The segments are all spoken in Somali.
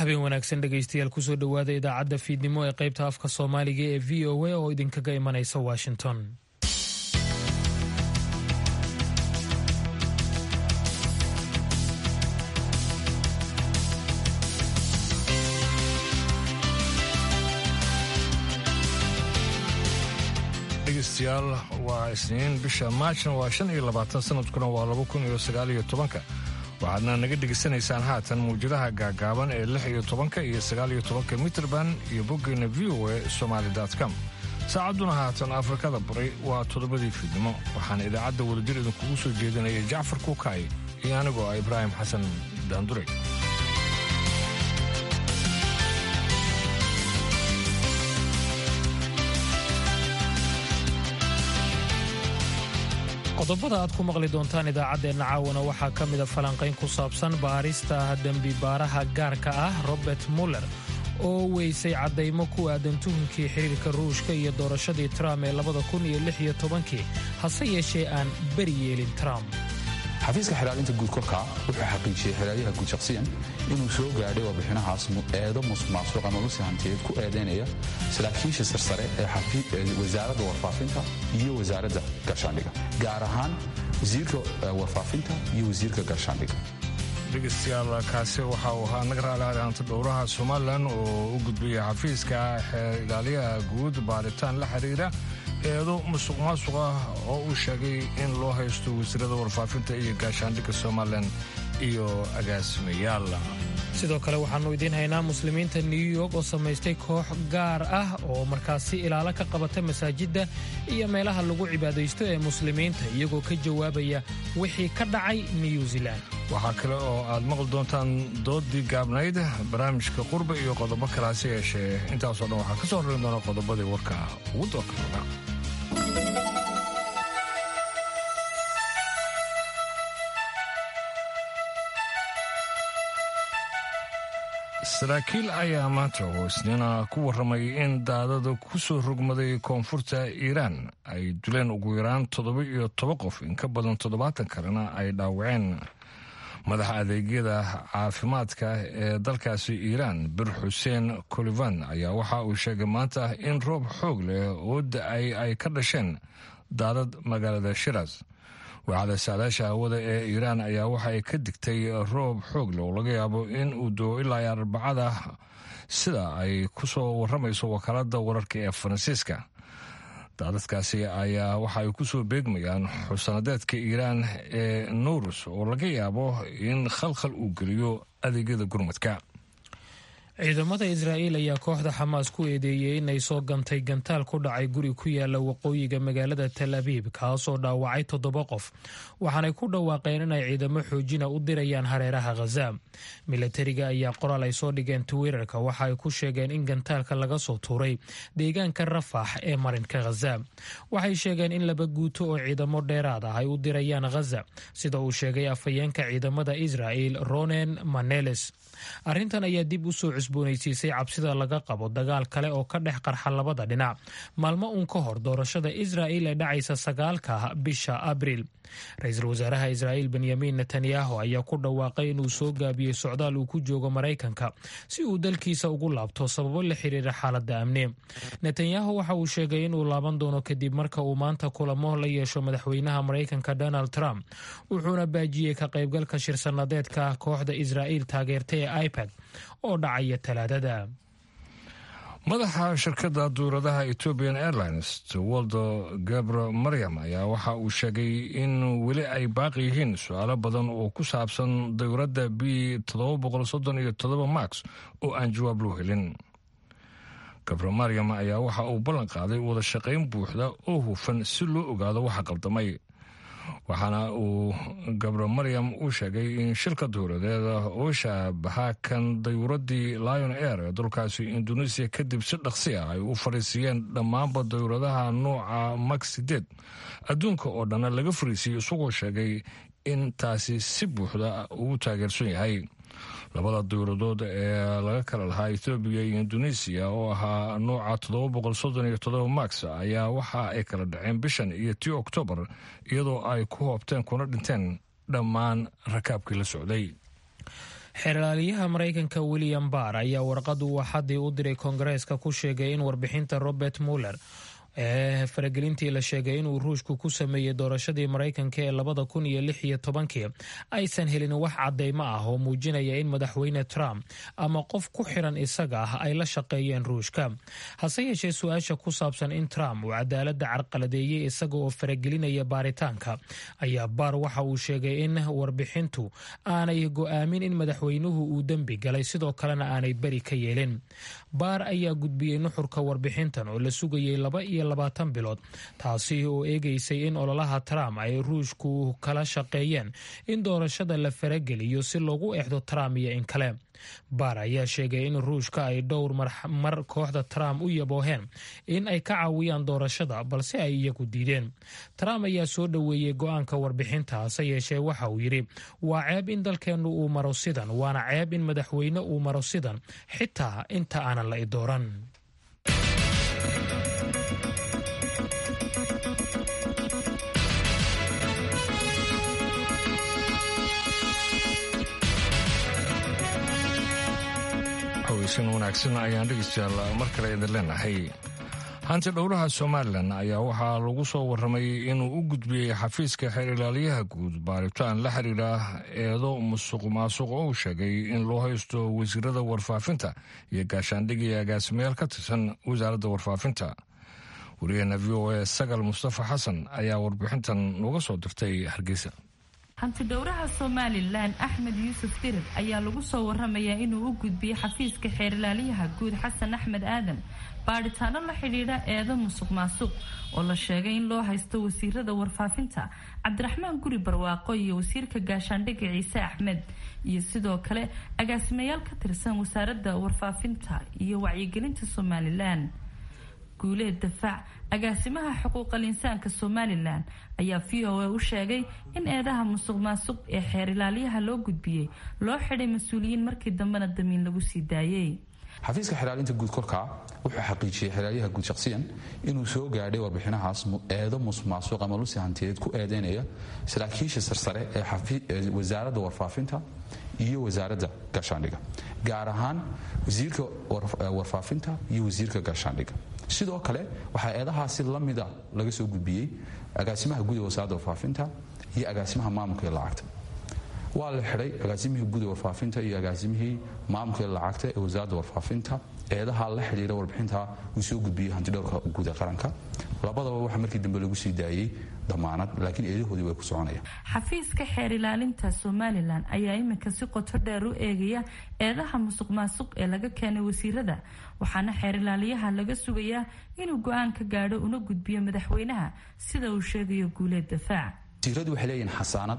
habeen wanaagsan dhegaystayaal kusoo dhowaada idaacadda fiidnimo ee qaybta afka soomaaliga ee v o a oo idinkaga imanaysa washington. dhegaystayaal waa isniin bisha maajna waa 25 sanadkuna waa 2019 waxaadna naga dhegaysanaysaan haatan mawjadaha gaagaaban ee 16 iyo 19 mitrban iyo boggeena VOA somali.com. saacadduna haatan afrikada bari waa 7 fiidnimo waxaana idaacadda wadajir idinkugu soo jeedinaya Jacfar Kuukay iyo anigoo Ibraahim Xasan Daandure. qodobada aad ku maqli doontaan idaacaddeenna caawana waxaa ka mida falanqayn ku saabsan baarista dembi baaraha gaarka ah Robert Mueller oo weysay caddaymo ku aadan tuhunkii xiriirka ruushka iyo doorashadii Trump ee 2016 hase yeeshee aan beri yeelin Trump. xafiiska xilaalinta guud korka wuxuu xaqiijiyay xilaalyaha guud shakhsiyan inuu soo gaadhay warbixinahaas eedo musuqmaasuq ama lusi hantiyeed ku eedeynaya saraakiisha sarsare ee wasaaradda warfaafinta iyo wasaaradda gaashaandhigga gaar ahaan wasiirka warfaafinta iyo wasiirka gaashaandhigga. dhegaystayaal kaasi waxa uu ahaa naga raalaanta dhowraha Somaliland oo u gudbiyay xafiiska ilaaliyaha guud baaritaan la xiriira eedo musuqmaasuq ah oo uu sheegay in loo haysto wasiirada warfaafinta iyo gaashaandhigga Somaliland iyo agaasimayaal. sidoo kale waxaanu idiin haynaa muslimiinta New York oo samaystay koox gaar ah oo markaasi ilaalo ka qabata masaajidda iyo meelaha lagu cibaadaysto ee muslimiinta iyagoo ka jawaabaya wixii ka dhacay New Zealand. waxaa kale oo aad maqli doontaan doodii gaabnayd barnaamijka qurba iyo qodobo kalaasi yeeshee intaasoo dhan waxaa ka soo horreyn doona qodobadii warka ugu doorka. saraakiil ayaa maanta oo isniina ku warramay in daadada ku soo rogmaday koonfurta Iiraan ay dileen ugu yaraan 17 qof in ka badan 70 kalena ay dhaawaceen. madaxa adeegyada caafimaadka ee dalkaasi Iiraan Bir Hussein Kolivan ayaa waxa uu sheegay maanta in roob xoog leh oo da'ay ay ka dhasheen daadad magaalada Shiraz. waaxda saadaasha hawada ee Iiraan ayaa waxa ay ka digtay roob xoog leh oo laga yaabo in uu doo ilaa Arbacada sida ay ku soo warramayso wakaaladda wararka ee Faransiiska. daadadkaasi ayaa waxa ay ku soo beegmayaan xusanadeedka Iiraan ee Nowruz oo laga yaabo in khalkhal uu geliyo adeegyada gurmadka. ciidamada Israa'iil ayaa kooxda Xamaas ku eedeeyay inay soo gantay gantaal ku dhacay guri ku yaala waqooyiga magaalada Tel Aviv kaasoo dhaawacay 7 qof waxaanay ku dhawaaqeen inay ciidamo xoojina u dirayaan hareeraha Gaza. militariga ayaa qoraal ay soo dhigeen Twitterka waxa ay ku sheegeen in gantaalka laga soo tuuray deegaanka Rafah ee marinka Gaza. waxay sheegeen in 2 guuto oo ciidamo dheeraad ah ay u dirayaan Gaza sida uu sheegay afhayeenka ciidamada Israa'iil Ronen Maneles. arrintan ayaa dib u soo cusboonaysiisay cabsida laga qabo dagaal kale oo ka dhex qarxa labada dhinac maalmo uun ka hor doorashada Israa'iil ee dhacaysa 9 bisha Abriil. ra-iisul wasaaraha Israa'iil Benjamin Netanyahu ayaa ku dhawaaqay inuu soo gaabiyey socdaal uu ku joogo Maraykanka si uu dalkiisa ugu laabto sababo la xiriira xaaladda amni. Netanyahu waxa uu sheegay inuu laaban doono kadib marka uu maanta kulamo la yeesho madaxweynaha Maraykanka Donald Trump wuxuuna baajiyey ka qaybgalka shir sanadeedka kooxda Israa'iil taageertay ee IPAC oo dhacaya Talaadada. madaxa shirkadda duuradaha Ethiopian Airlines Waldo Gabriel Maryam ayaa waxa uu sheegay in weli ay baaqi yihiin su'aalo badan oo ku saabsan dawladda B737 Max oo aan jawaab loo helin. Gabriel Maryam ayaa waxa uu ballan qaaday wada shaqayn buuxda oo hufan si loo ogaado waxa qaldamay. waxaana uu Gabriel Maryam uu sheegay in shirka dowladeeda oo shaabaha kan dayuuradii Lion Air ee dalkaasi Indonesia kadib si dhaqsi ah ay u fariisiyeen dhammaanba dayuuradaha nooca Max 8 adduunka oo dhan laga fariisiyay isagoo sheegay in taasi si buuxda uu taageersan yahay. labada dowladood ee laga kala lahaa Ethiopia iyo Indonesia oo ahaa nooca 737 Max ayaa waxa ay kala dhaceen bishan iyo 10 October iyadoo ay ku hoobteen kuna dhinteen dhammaan rakaabkii la socday. xeerlaaliyaha maraykanka William Barr ayaa warqad uu xadii u diray Koongareeska ku sheegay in warbixinta Robert Mueller ee faragelintii la sheegay inuu ruushku ku sameeyey doorashadii maraykanka ee 2016 aysan helin wax cadeymo ah oo muujinaya in madaxweyne Trump ama qof ku xiran isaga ah ay la shaqeeyeen ruushka. hase yeeshee su-aasha ku saabsan in Trump uu cadaaladda carqaladeeyey isaga oo faragelinaya baaritaanka ayaa Barr waxa uu sheegay in warbixintu aanay go'aamin in madaxweynuhu uu dembi galay sidoo kalena aanay beri ka yeelin. Barr ayaa gudbiyey nuxurka warbixintan oo la sugayay 20 bilood taasi oo eegaysay in ololaha Trump ay ruushku kala shaqeeyeen in doorashada la farageliyo si loogu eexdo Trump iyo in kale. Barr ayaa sheegay in ruushka ay dhowr mar kooxda Trump u yabooheen in ay ka caawiyaan doorashada balse ay iyagu diideen. Trump ayaa soo dhoweeyey go'aanka warbixinta hase yeeshee waxa uu yidhi waa ceeb in dalkeennu uu maro sidan, waana ceeb in madaxweyne uu maro sidan xitaa inta aanan la idooran. haweysan wanaagsan ayaan dhegeystayaal mar kale idin leenahay. hanti dhowraha Somaliland ayaa waxaa lagu soo warramay inuu u gudbiyey xafiiska xeer ilaaliyaha guud baaritaan la xiriira eedo musuqmaasuq oo uu sheegay in loo haysto wasiirada warfaafinta iyo gaashaandhig iyo agaasimayaal ka tirsan wasaaradda warfaafinta. wariyaheena VOA Sagal Mustafa Xasan ayaa warbixintan nooga soo dirtay Hargeysa. hanti dhowraha Somaliland Axmed Yuusuf Dirir ayaa lagu soo warramayaa inuu u gudbiyey xafiiska xeer ilaaliyaha guud Xasan Axmed Aadan baaritaano la xidhiidha eedo musuqmaasuq oo la sheegay in loo haysto wasiirada warfaafinta Cabdiraxmaan Guri Barwaaqo iyo wasiirka gaashaandhigga Ciise Axmed iyo sidoo kale agaasimayaal ka tirsan wasaaradda warfaafinta iyo wacyigelinta Somaliland. guuleed dafaac agaasimaha xuquuqal insaanka Somaliland ayaa VOA u sheegay in eedaha musuqmaasuq ee xeer ilaaliyaha loo gudbiyey loo xidhay mas'uuliyiin markii dambena damiin lagu sii daayay. xafiiska xilaalinta guud korka wuxuu xaqiijiyay xilaalyaha guud shakhsiyan inuu soo gaadhay warbixinahaas eedo musuqmaasuq ama lusi hantiyeed ku eedeynaya saraakiisha sarsare ee wasaaradda warfaafinta iyo wasaaradda gaashaandhigga, gaar ahaan wasiirka warfaafinta iyo wasiirka gaashaandhigga. sidoo kale waxaa eedahaasi la mida laga soo gudbiyey agaasimaha guud ee wasaaradda warfaafinta iyo agaasimaha maamulka ee lacagta. waa la xidhay agaasimihii guud ee warfaafinta iyo agaasimihii maamulka ee lacagta ee wasaaradda warfaafinta. eedaha la xidhiira warbixinta uu soo gudbiyey hantidhowrka guud ee qaranka. labadaba waxa markii dambe lagu sii daayey damaanad, laakiin eedahoodii way ku soconayaan. xafiiska xeer ilaalinta Somaliland ayaa iminka si qoto dheer u eegaya eedaha musuqmaasuq ee laga keenay wasiirada, waxaana xeer ilaaliyaha laga sugayaa inuu go'aan ka gaadho una gudbiyo madaxweynaha sida uu sheegayo guuleed dafaac. wasiiradu waxay leeyihiin xasaanad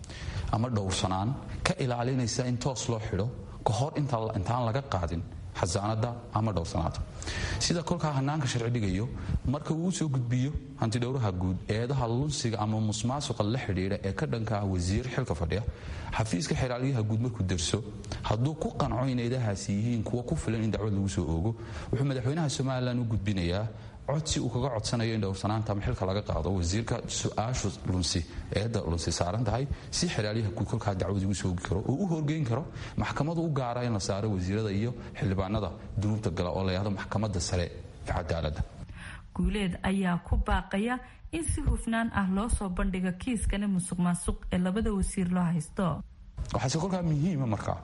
ama dhowrsanaan ka ilaalinaysa in toos loo xidho ka hor intaan laga qaadin xasaanada ama dhowrsanaanta. sida kolkaa hanaanka sharci dhigayo marka uu soo gudbiyo hantidhowraha guud eedaha lunsiga ama musuqmaasuqa la xidhiidha ee ka dhanka ah wasiir xilka fadhiya, xafiiska xeeraalyaha guud markuu darso hadduu ku qanco in eedahaasi yihiin kuwa ku filan in dacwad lagu soo oogo, wuxuu madaxweynaha Somaliland u gudbinayaa codsi uu kaga codsanayo in dhowrsanaanta ama xilka laga qaado wasiirka su-aashu eedda lunsi saaran tahay si xeraalyaha guud kolkaa dacwad ugu soogi karo oo u horgeyn karo maxkamadu u gaara in la saaro wasiirada iyo xildhibaanada dunuubta gala oo la yidhahdo maxkamadda sare ee cadaaladda. guuleed ayaa ku baaqaya in si hufnaan ah loo soo bandhigo kiiskani musuqmaasuq ee labada wasiir loo haysto. waxaase kolkaa muhiima markaa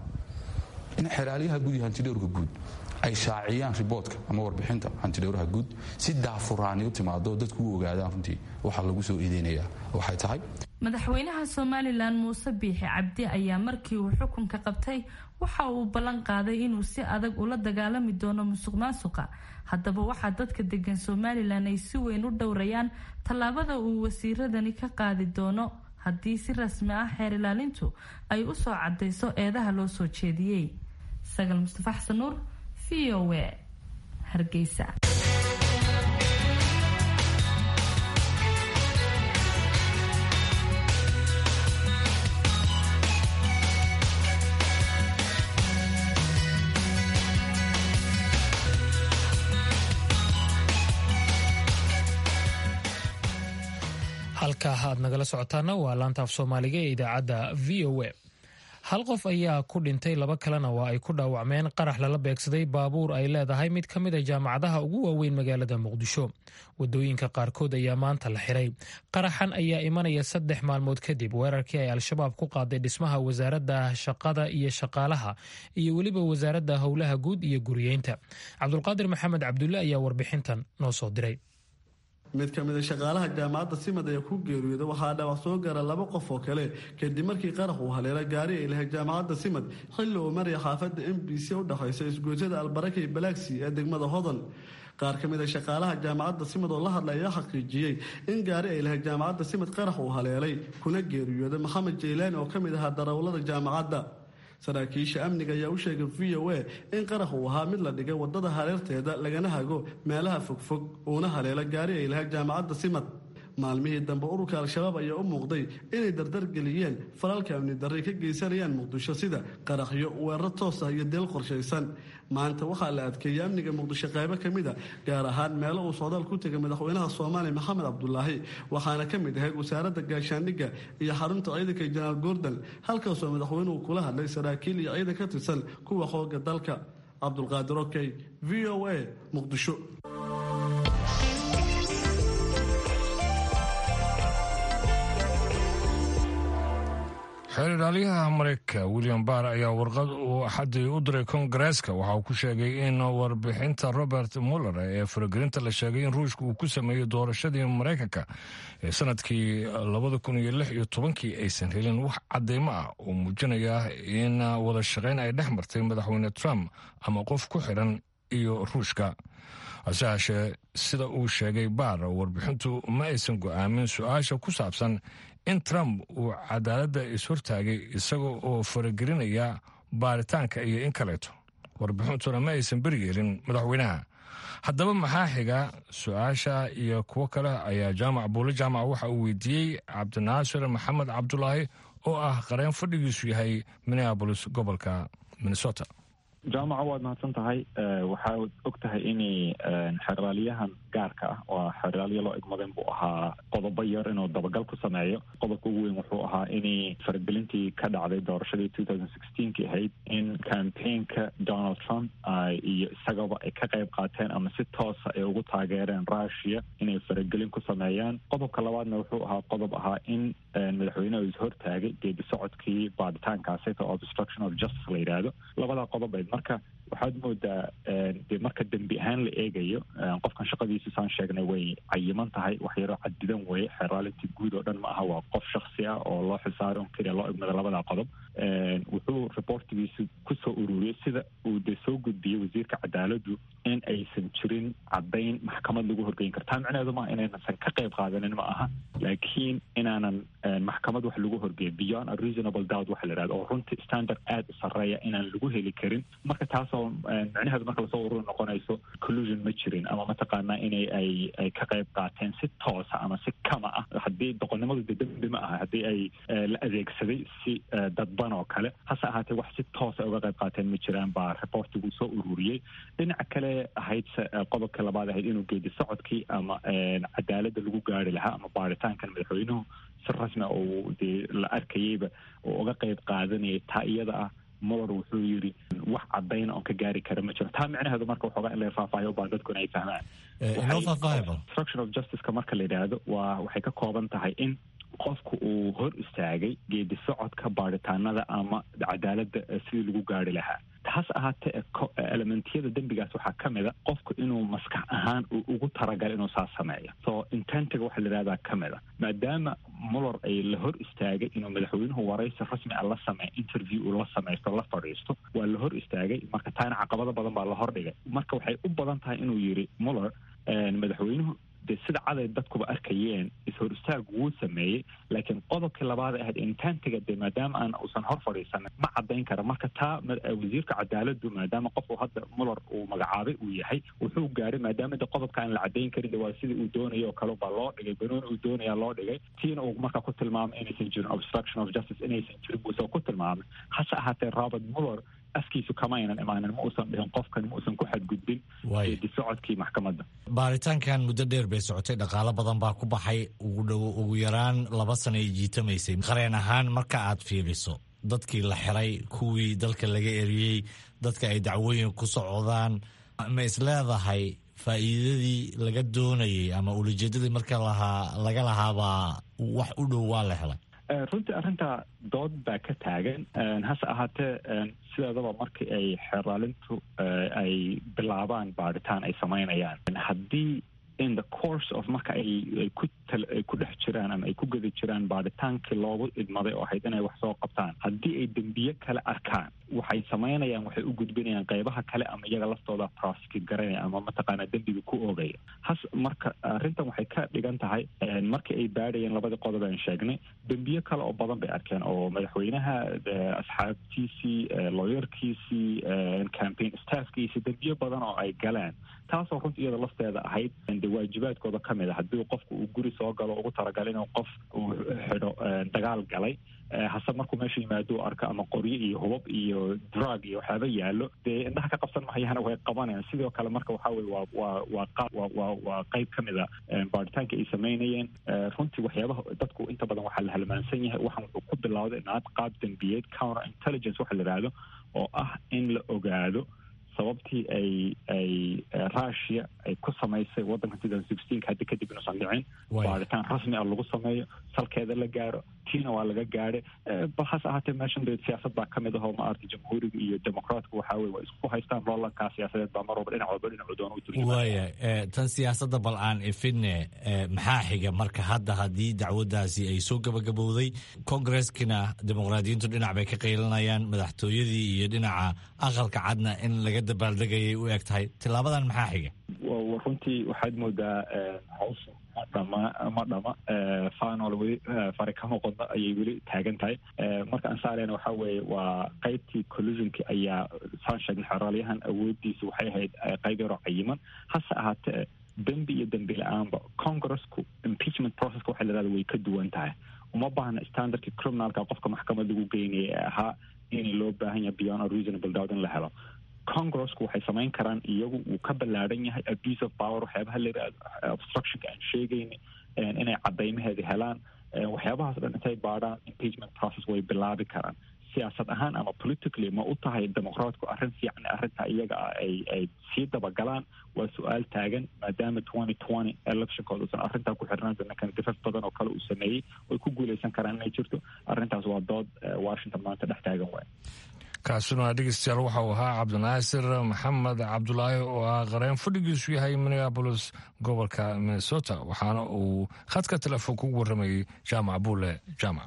in xeraalyaha guud iyo hantidhowrka guud ay shaaciyaan riboodka ama warbixinta hantidhowraha guud si daafuraani u timaado dadku u ogaadaan runtii waxaa lagu soo eedeynayaa waxay tahay. madaxweynaha Somaliland Muuse Biixi Cabdi ayaa markii uu xukunka qabtay waxa uu ballan qaaday inuu si adag ula dagaalami doono musuqmaasuqa. haddaba waxaa dadka degan Somaliland ay si weyn u dhowrayaan tallaabada uu wasiiradani ka qaadi doono haddii si rasmi ah xeer ilaalintu ay u soo cadeyso eedaha loo soo jeediyey. Sagal Mustafa Xasan Nuur, VOA, Hargeysa. halka aad nagala socotaana waa laanta af Soomaaliga ee idaacadda VOA. hal qof ayaa ku dhintay, 2 kalena waa ay ku dhaawacmeen qarax lala beegsaday baabuur ay leedahay mid ka mid a jaamacadaha ugu waaweyn magaalada muqdisho. wadooyinka qaarkood ayaa maanta la xiray. qaraxan ayaa imanaya 3 maalmood kadib weerarkii ay al-shabaab ku qaaday dhismaha wasaaradda shaqada iyo shaqaalaha iyo weliba wasaaradda howlaha guud iyo guriyeynta. cabdulqaadir maxamed cabdulle ayaa warbixintan noo soo diray. mid ka mid a shaqaalaha jaamacadda simad ayaa ku geeriyooday waxaa dhaawac soo gaara 2 qof oo kale kadib markii qarax uu haleelay gaari ay lahayd jaamacadda simad xilli uu maraya xaafadda MBC u dhaxaysa isgoysyada albaraka iyo balaaksi ee degmada hodan. qaar ka mid a shaqaalaha jaamacadda simad oo la hadlay ayaa xaqiijiyey in gaari ay lahayd jaamacadda simad qarax uu haleelay kuna geeriyooday maxamed jeylaani oo ka mid ahaa darawallada jaamacadda. saraakiisha amniga ayaa u sheegay VOA in qarax uu ahaa mid la dhigay wadada hareerteeda lagana hago meelaha fogfog uuna haleelo gaari ay lahayd jaamacadda simad. maalmihii dambe ururka al-shabaab ayaa u muuqday inay dardargeliyeen falalka amni darray ka geysanayaan muqdisho sida qaraxyo, weeraro toos ah iyo deel qorshaysan. maanta waxaa la adkeeyey amniga muqdisho qaybo ka mid a gaar ahaan meelo uu socdaal ku tegay madaxweynaha soomaaliya maxamed cabdulaahi waxaana ka mid ahayd wasaaradda gaashaandhigga iyo xarunta ciidanka jenaraal gordon halkaasoo madaxweynuhu kula hadlay saraakiil iyo ciidan ka tirsan kuwa xooga dalka. cabdulqaadir okey, VOA, muqdisho. xeerdhaliyaha mareykanka William Barr ayaa warqad uu axadii u diray koongareeska waxa uu ku sheegay in warbixinta Robert Mueller ee faragelinta la sheegay in ruushka uu ku sameeyey doorashadii mareykanka ee sanadkii 2016 aysan helin wax cadeymo ah oo muujinaya in wada shaqayn ay dhex martay madaxweyne Trump ama qof ku xiran iyo ruushka. hase yeeshee sida uu sheegay Barr, warbixintu ma aysan go'aamin su-aasha ku saabsan in Trump uu cadaaladda ishortaagay isaga oo faragelinaya baaritaanka iyo in kaleeto. warbixintuna ma aysan beriyeelin madaxweynaha. haddaba maxaa xiga su-aasha iyo kuwo kale ayaa jaamac buule jaamac waxa uu weydiiyey cabdinaasir maxamed cabdulaahi oo ah qareen fadhigiisu yahay Minneapolis gobolka Minnesota. jaamaca waad mahadsan tahay. waxaad og tahay inay xeraalyahan gaarka ah oo xeraalyo loo egmaden buu ahaa qodobo yar inuu dabagal ku sameeyo. qodobka ugu weyn wuxuu ahaa inay faragelintii ka dhacday doorashadii 2016 ahayd in campaignka Donald Trump iyo isagaba ay ka qayb qaateen ama si toosa ay ugu taageereen Russia inay faragelin ku sameeyaan. qodobka labaadna wuxuu ahaa qodob ahaa in madaxweynuhu ishortaagay geedi socodkii baaditaankaasi oo obstruction of justice la yidhaahdo. labada qodob marka waxaad moodaa dee marka dembi ahaan la eegayo qofkan shaqadiisa saan sheegnay way cayiman tahay, wax yaroo cadidan weeye. xeraalintii guud oo dhan ma aha, waa qof shaksi ah oo loo xilsaaro on keliya loo egmada labada qodob. wuxuu reportigiisa kusoo ururiyey sida uu dee soo gudbiyey wasiirka cadaaladdu in aysan jirin caddayn maxkamad lagu horgeyn karo. taa micneheedu maaha inaysan ka qayb qaadanin ma aha, laakiin inaanan maxkamad wax lagu horgeeyo beyond a reasonable doubt waxa la yidhahdo oo runtii standard aada u sarreeya inaan lagu heli karin. marka taasoo micnaheedu marka lasoo ururi noqonayso collusion ma jirin ama mataqaanaa inay ay ka qayb qaateen si toosa ama si kama ah. haddii doqonnimadu de dembi ma aha, haddii ay la adeegsaday si dadban oo kale. hase ahaatee wax si toosa uga qayb qaateen ma jiraan baa reportigu soo ururiyey. dhinaca kale ahayd qodobka labaad ahayd inuu geedi socodkii ama cadaaladda lagu gaari lahaa ama baaritaankan madaxweynuhu si rasmi oo dee la arkayeyba oo uga qayb qaadanayay. taa iyada ah Mueller wuxuu yidhi wax cadayna oon ka gaari kara ma jiro. taa micnaheedu marka waxoogaa in la faahfaahiyo u baan dadku in ay fahmaan. obstruction of justice-ka marka la yidhaahdo waxay ka kooban tahay in qofku uu hor istaagay geedi socodka baaritaanada ama cadaaladda sidii lagu gaari lahaa. taas ahaatee elementiyada dembigaas waxaa ka mid a qofku inuu maskax ahaan uu ugu talagalay inuu saas sameeyo. so intentiga waxa la yidhahdaa ka mid a maadaama Mueller ay la hor istaagay inuu madaxweynuhu waraysi rasmi ah la sameeyo, interview uu la samaysto, la fadhiisto, waa la hor istaagay. marka taana caqabado badan baa la hordhigay. marka waxay u badan tahay inuu yidhi Mueller madaxweynuhu dee sida caday dadkuba arkayeen is-hor istaag wuu sameeyey, laakiin qodobkii labaad ahayd intentiga dee maadaama aan uusan hor fadhiisanin ma caddayn kara. marka taa wasiirka cadaaladdu maadaama qofku hadda Mueller uu magacaabay uu yahay wuxuu gaaray maadaama de qodobka aan la caddayn karin de waa sidii uu doonaya oo kale baa loo dhigay, banooni uu doonayaa loo dhigay. tiina uu markaa ku tilmaamay inaysan jirin obstruction of justice, inaysan jirin buusoo ku tilmaamay. hase ahaatee Robert Mueller afkiisu kama aynan imaanin, ma uusan dhihin qofkan, ma uusan ku xadgudbin geedi socodkii maxkamadda. baaritaankan muddo dheer bay socotay, dhaqaalo badan baa ku baxay, ugu yaraan 2 sano ay jiitamaysay. qareen ahaan marka aad fiiriso dadkii la xiray, kuwii dalka laga eriyey, dadka ay dacwooyin ku socdaan. Ma isleedahay faa'iidadii laga doonayay ama ulajeedadii marka laga lahaabaa wax u dhow waa la helay? runtii arrintaa dood baa ka taagan. hase ahaatee sideedaba markii ay xeerlaalintu ay bilaabaan baadhitaan ay samaynayaan, haddii in the course of marka ay ku dhex jiraan ama ay ku geda jiraan baadhitaankii loogu idmaday oo ahayd inay wax soo qabtaan, haddii ay dembiye kale arkaan, waxay samaynayaan, waxay u gudbinayaan qaybaha kale ama iyaga laftooda prosecute garanaya ama mataqaanaa dembiga ku oogaya. marka arrintan waxay ka dhigan tahay markii ay baadhayeen labadii qodob aan sheegnay, dembiye kale oo badan bay arkeen oo madaxweynaha, asxaabtiisii, lawyerkiisii, campaign staffkiisii, dembiye badan oo ay galeen, taasoo runtii iyada lafteeda ahayd waajibaadkooda ka mid a. haddii qofku uu guri soo galo ugu talagalay inuu qof uu xidho dagaal galay, hase markuu meesha yimaado u arko ama qoryo iyo hubab iyo drug iyo waxyaaba yaallo, dee indhaha ka qabsan mahayana way qabanayaan. sidoo kale marka waxaa weye waa qayb ka mid a baadhitaanka ay samaynayeen. runtii waxyaabaha dadku inta badan waxaa la halmaansan yahay, waxaan wuxuu ku bilowday qaab dembiyeed, counter intelligence waxa la yidhaahdo, oo ah in la ogaado sababtii ay Russia ay ku samaysay waddanka 2016 hadda kadib inuusan dhicin baaritaan rasmi ah lagu sameeyo, salkeeda la gaaro, tiina waa laga gaadhay. balhase ahaatee meeshan dee siyaasad baa ka mid ah oo maaragtay jamhuuriga iyo dimuqraatku waxaa weye waa isku haystaan. loolankaa siyaasadeed baa mar walba dhinacu doona u turjumaya. waaya tan siyaasadda bal aan ifinne maxaa xiga marka hadda haddii dacwaddaasi ay soo gabagabowday, kongareskina dimuqraadiyiintu dhinac bay ka qaylinayaan, madaxtooyadii iyo dhinaca aqalka cadna in laga dabaaldegayay u eg tahay, tilaabadan maxaa xiga? runtii waxaad moodaa hawsha ma dhama final weli fari kama qodno ayay weli taagan tahay. marka aan saarayna waxaa weeye waa qaybtii collusionki ayaa saan sheegnay, xeraalyahan awoodiisa waxay ahayd qayb yaroo cayiman. hase ahaatee dembi iyo dembi la-aanba congressku impeachment processka waxa la yidhahda way ka duwan tahay. uma baahna standardkii criminalka qofka maxkamad lagu geynayay ee ahaa in loo baahan yahay beyond a reasonable doubt in la helo. congressku waxay samayn karaan, iyagu wuu ka ballaadhan yahay abuse of power, waxyaabaha la yidhahdo obstructionka aan sheegayni, inay caddaymaheeda helaan, waxyaabahaas dhan intay baadhaan impeachment process way bilaabi karaan. siyaasad ahaan ama politically ma u tahay dimuqraatku arrin fiican arrinta iyaga ah ay sii dabagalaan? waa su-aal taagan, maadaama 2020 electionkooda usan arrintaa ku xirnaan dadnakan difaf badan oo kale uu sameeyey, way ku guulaysan karaan inay jirto. arrintaas waa dood washington maanta dhex taagan waay. kaasuna dhegeystayaal waxa uu ahaa cabdinaasir maxamed cabdulaahi oo ah qareen fadhigiisu yahay minneapolis gobolka minnesota, waxaana uu khadka telefoon kugu warramayay jaamac buule jaamac.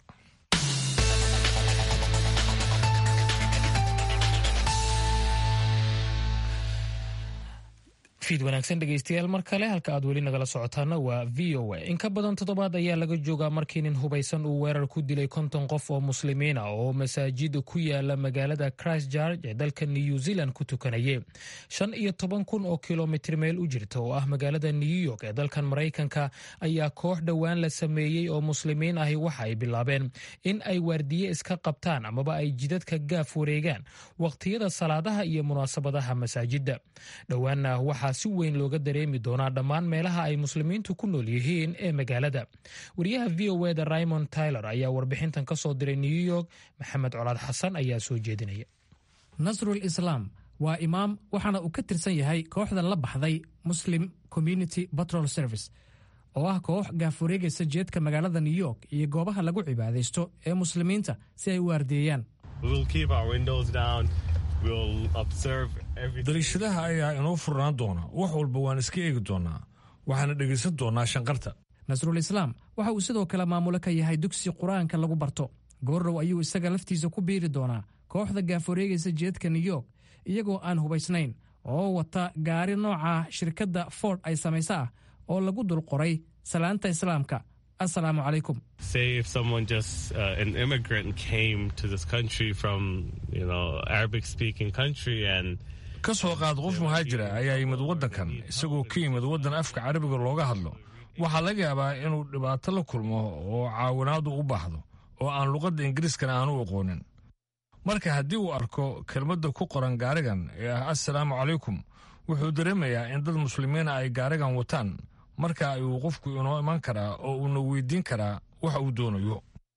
fiid wanaagsan dhegeystayaal mar kale, halka aad weli nagala socotaana waa v o a. in ka badan 7 ayaa laga joogaa markii nin hubaysan uu weerar ku dilay 50 qof oo muslimiin ah oo masaajid ku yaala magaalada Christchurch ee dalka New Zealand ku tukanayay. 15,000 oo kilomitir meel u jirta oo ah magaalada New York ee dalkan Mareykanka ayaa koox dhowaan la sameeyey oo muslimiin ahi waxa ay bilaabeen in ay waardiye iska qabtaan amaba ay jidadka gaaf wareegaan waqtiyada salaadaha iyo munaasabadaha masaajidda. dhowaanna waxaa si weyn looga dareemi doonaa dhammaan meelaha ay muslimiintu ku nool yihiin ee magaalada. wariyaha v o da Raymond Taylor ayaa warbixintan ka soo diray New York. Maxamed Colaad Xasan ayaa soo jeedinaya. Nasrul Islam waa imaam, waxaana uu ka tirsan yahay kooxda la baxday Muslim Community Patrol Service oo ah koox gaafureegaysa jeedka magaalada New York iyo goobaha lagu cibaadaysto ee muslimiinta si ay u waardeeyaan. dariishadaha ayaa inoo furnaan doona, wax walba waan iska eegi doonaa, waxaana dhegaysan doonaa shanqarta. Nasrul Islam waxa uu sidoo kale maamulo ka yahay dugsi qur-aanka lagu barto. goorrow ayuu isaga laftiisa ku biiri doonaa kooxda gaafureegaysa jeedka New York iyagoo aan hubaysnayn oo wata gaari nooca shirkadda Ford ay samaysa ah oo lagu dul qoray salaanta islaamka, Assalamu alaikum. Say if someone just an immigrant came to this country from, Arabic speaking country and ka soo qaad qof muhaajira ayaa yimid waddankan isagoo ka yimid waddan afka carabiga looga hadlo. waxaa laga yaabaa inuu dhibaato la kulmo oo caawinaadu u baahdo oo aan luqadda ingiriiskana aanu aqoonin. marka haddii uu arko kelmadda ku qoran gaarigan ee ah Assalaamu calaykum, wuxuu dareemayaa in dad muslimiina ay gaarigan wataan. marka ayuu qofku inoo iman karaa oo uuna weydiin karaa waxa uu doonayo.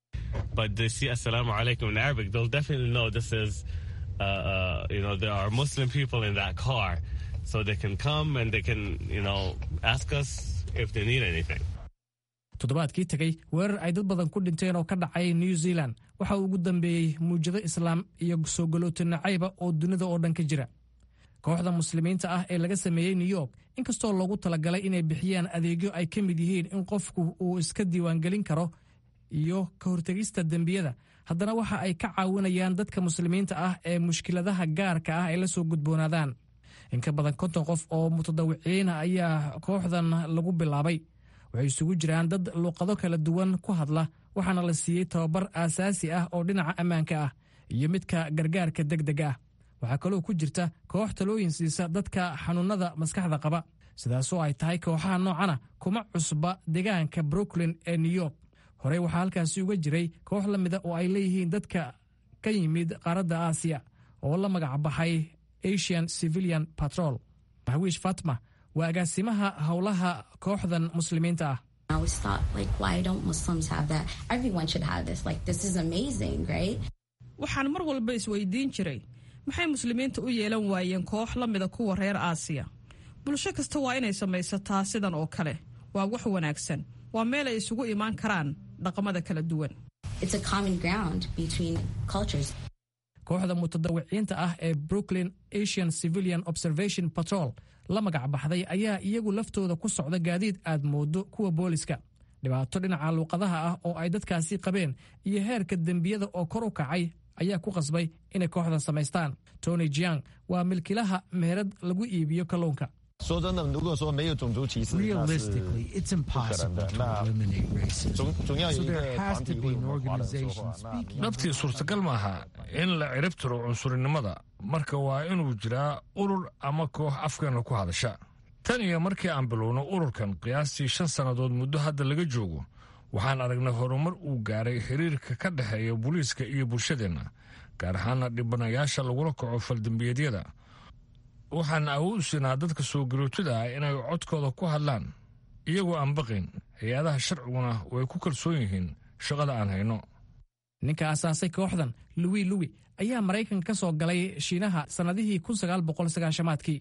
but they see Assalamu alaikum in Arabic, they'll definitely know this is, there are Muslim people in that car. So they can come and they can, ask us if they need anything. toddobaadkii tagay weerar ay dad badan ku dhinteen oo ka dhacay New Zealand waxa uu ugu dambeeyey muujado islaam iyo soo galootin nacayba oo dunida oo dhan ka jira. kooxda muslimiinta ah ee laga sameeyey New York inkastoo loogu talagalay inay bixiyaan adeegyo ay ka mid yihiin in qofku uu iska diiwaangelin karo iyo ka hortagista dembiyada, haddana waxa ay ka caawinayaan dadka muslimiinta ah ee mushkiladaha gaarka ah ay la soo gudboonaadaan. in ka badan 50 qof oo mutadawiciin ayaa kooxdan lagu bilaabay. waxay isugu jiraan dad luqado kala duwan ku hadla, waxaana la siiyey tababar aasaasi ah oo dhinaca ammaanka ah iyo midka gargaarka degdega ah. waxaa kaloo ku jirta koox talooyin siisa dadka xanuunada maskaxda qaba. sidaasoo ay tahay kooxaha noocana kuma cusba deegaanka Brooklyn ee New York. horey waxaa halkaasi uga jiray koox la mida oo ay leeyihiin dadka ka yimid qaaradda Aasiya oo la magac baxay Asian Civilian Patrol. Mahwish Fatma waa agaasimaha howlaha kooxdan muslimiinta ah. I always thought, why don't Muslims have that? Everyone should have this. This is amazing, right? waxaan mar walba isweydiin jiray maxay muslimiinta u yeelan waayeen koox la mida kuwa reer Aasiya. bulsho kasta waa inay samaysataa sidan oo kale. waa wax wanaagsan. waa meel ay isugu imaan karaan dhaqamada kala duwan. It's a common ground between cultures. kooxda mutadawiciinta ah ee Brooklyn Asian Civilian Observation Patrol la magac baxday ayaa iyagu laftooda ku socda gaadiid aad moodo kuwa booliska. dhibaato dhinaca luqadaha ah oo ay dadkaasi qabeen iyo heerka dembiyada oo kor u kacay ayaa ku qasbay inay kooxdan samaystaan. Tony Jiang waa milkiilaha meherad lagu iibiyo kalluunka. Realistically, it's impossible to eliminate racism. So there has to be an organization speaking. Naftii suurtagal maaha in la ciribtiro cunsurinimada, marka waa inuu jiraa urur ama koox afkeena ku hadasha. tan iyo markii aan bilowno ururkan qiyaastii 5 sannadood muddo hadda laga joogo, waxaan aragnay horumar uu gaaray xiriirka ka dhexeeya booliiska iyo bulshadeenna, gaar ahaana dhibanayaasha lagula kaco faldambiyeedyada. waxaan awood siinaa dadka soo garootida ah inay codkooda ku hadlaan iyagoo aan baqayn. hay-adaha sharciguna way ku kalsoon yihiin shaqada aan hayno. ninka asaasay kooxdan Louis ayaa Maraykanka ka soo galay Shiinaha sanadihii 1990-maadkii.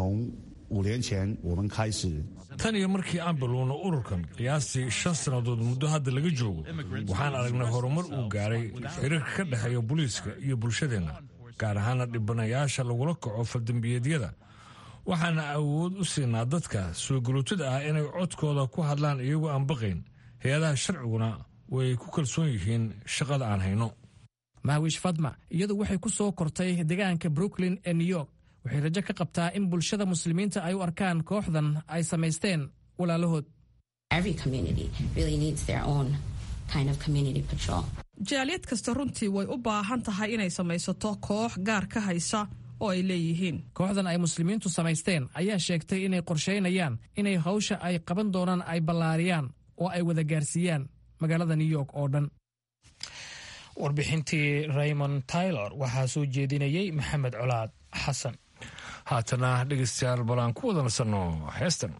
tan iyo markii aan bilowno ururkan qiyaastii 5 sannadood muddo hadda laga joogo, waxaan aragnay horumar uu gaaray xiriirka ka dhexeeya booliiska iyo bulshadeenna, gaar ahaana dhibanayaasha lagula kaco faldambiyeedyada. waxaana awood u siinaa dadka soo garootida ah inay codkooda ku hadlaan iyagoo aan baqayn. hay-adaha sharciguna way ku kalsoon yihiin shaqada aan hayno. Mahwish Fatma iyadu waxay ku soo kortay deegaanka Brooklyn ee New York. waxay rajo ka qabtaa in bulshada muslimiinta ay u arkaan kooxdan ay samaysteen walaalahood. Every community really needs their own kind of community patrol. jaaliyad kasta runtii way u baahan tahay inay samaysato koox gaar ka haysa oo ay leeyihiin. kooxdan ay muslimiintu samaysteen ayaa sheegtay inay qorsheynayaan inay hawsha ay qaban doonaan ay ballaariyaan oo ay wada gaarsiiyaan magaalada New York oo dhan. warbixintii Raymond Taylor waxaa soo jeedinayay Maxamed Colaad Xasan. haatana dhegeystayaal balaan ku wada nasanno heestan.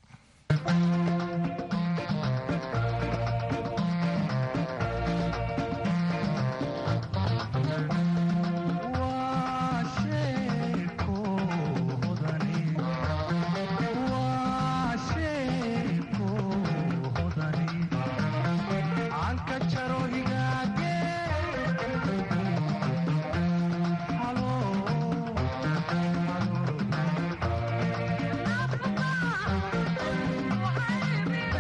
Thank you.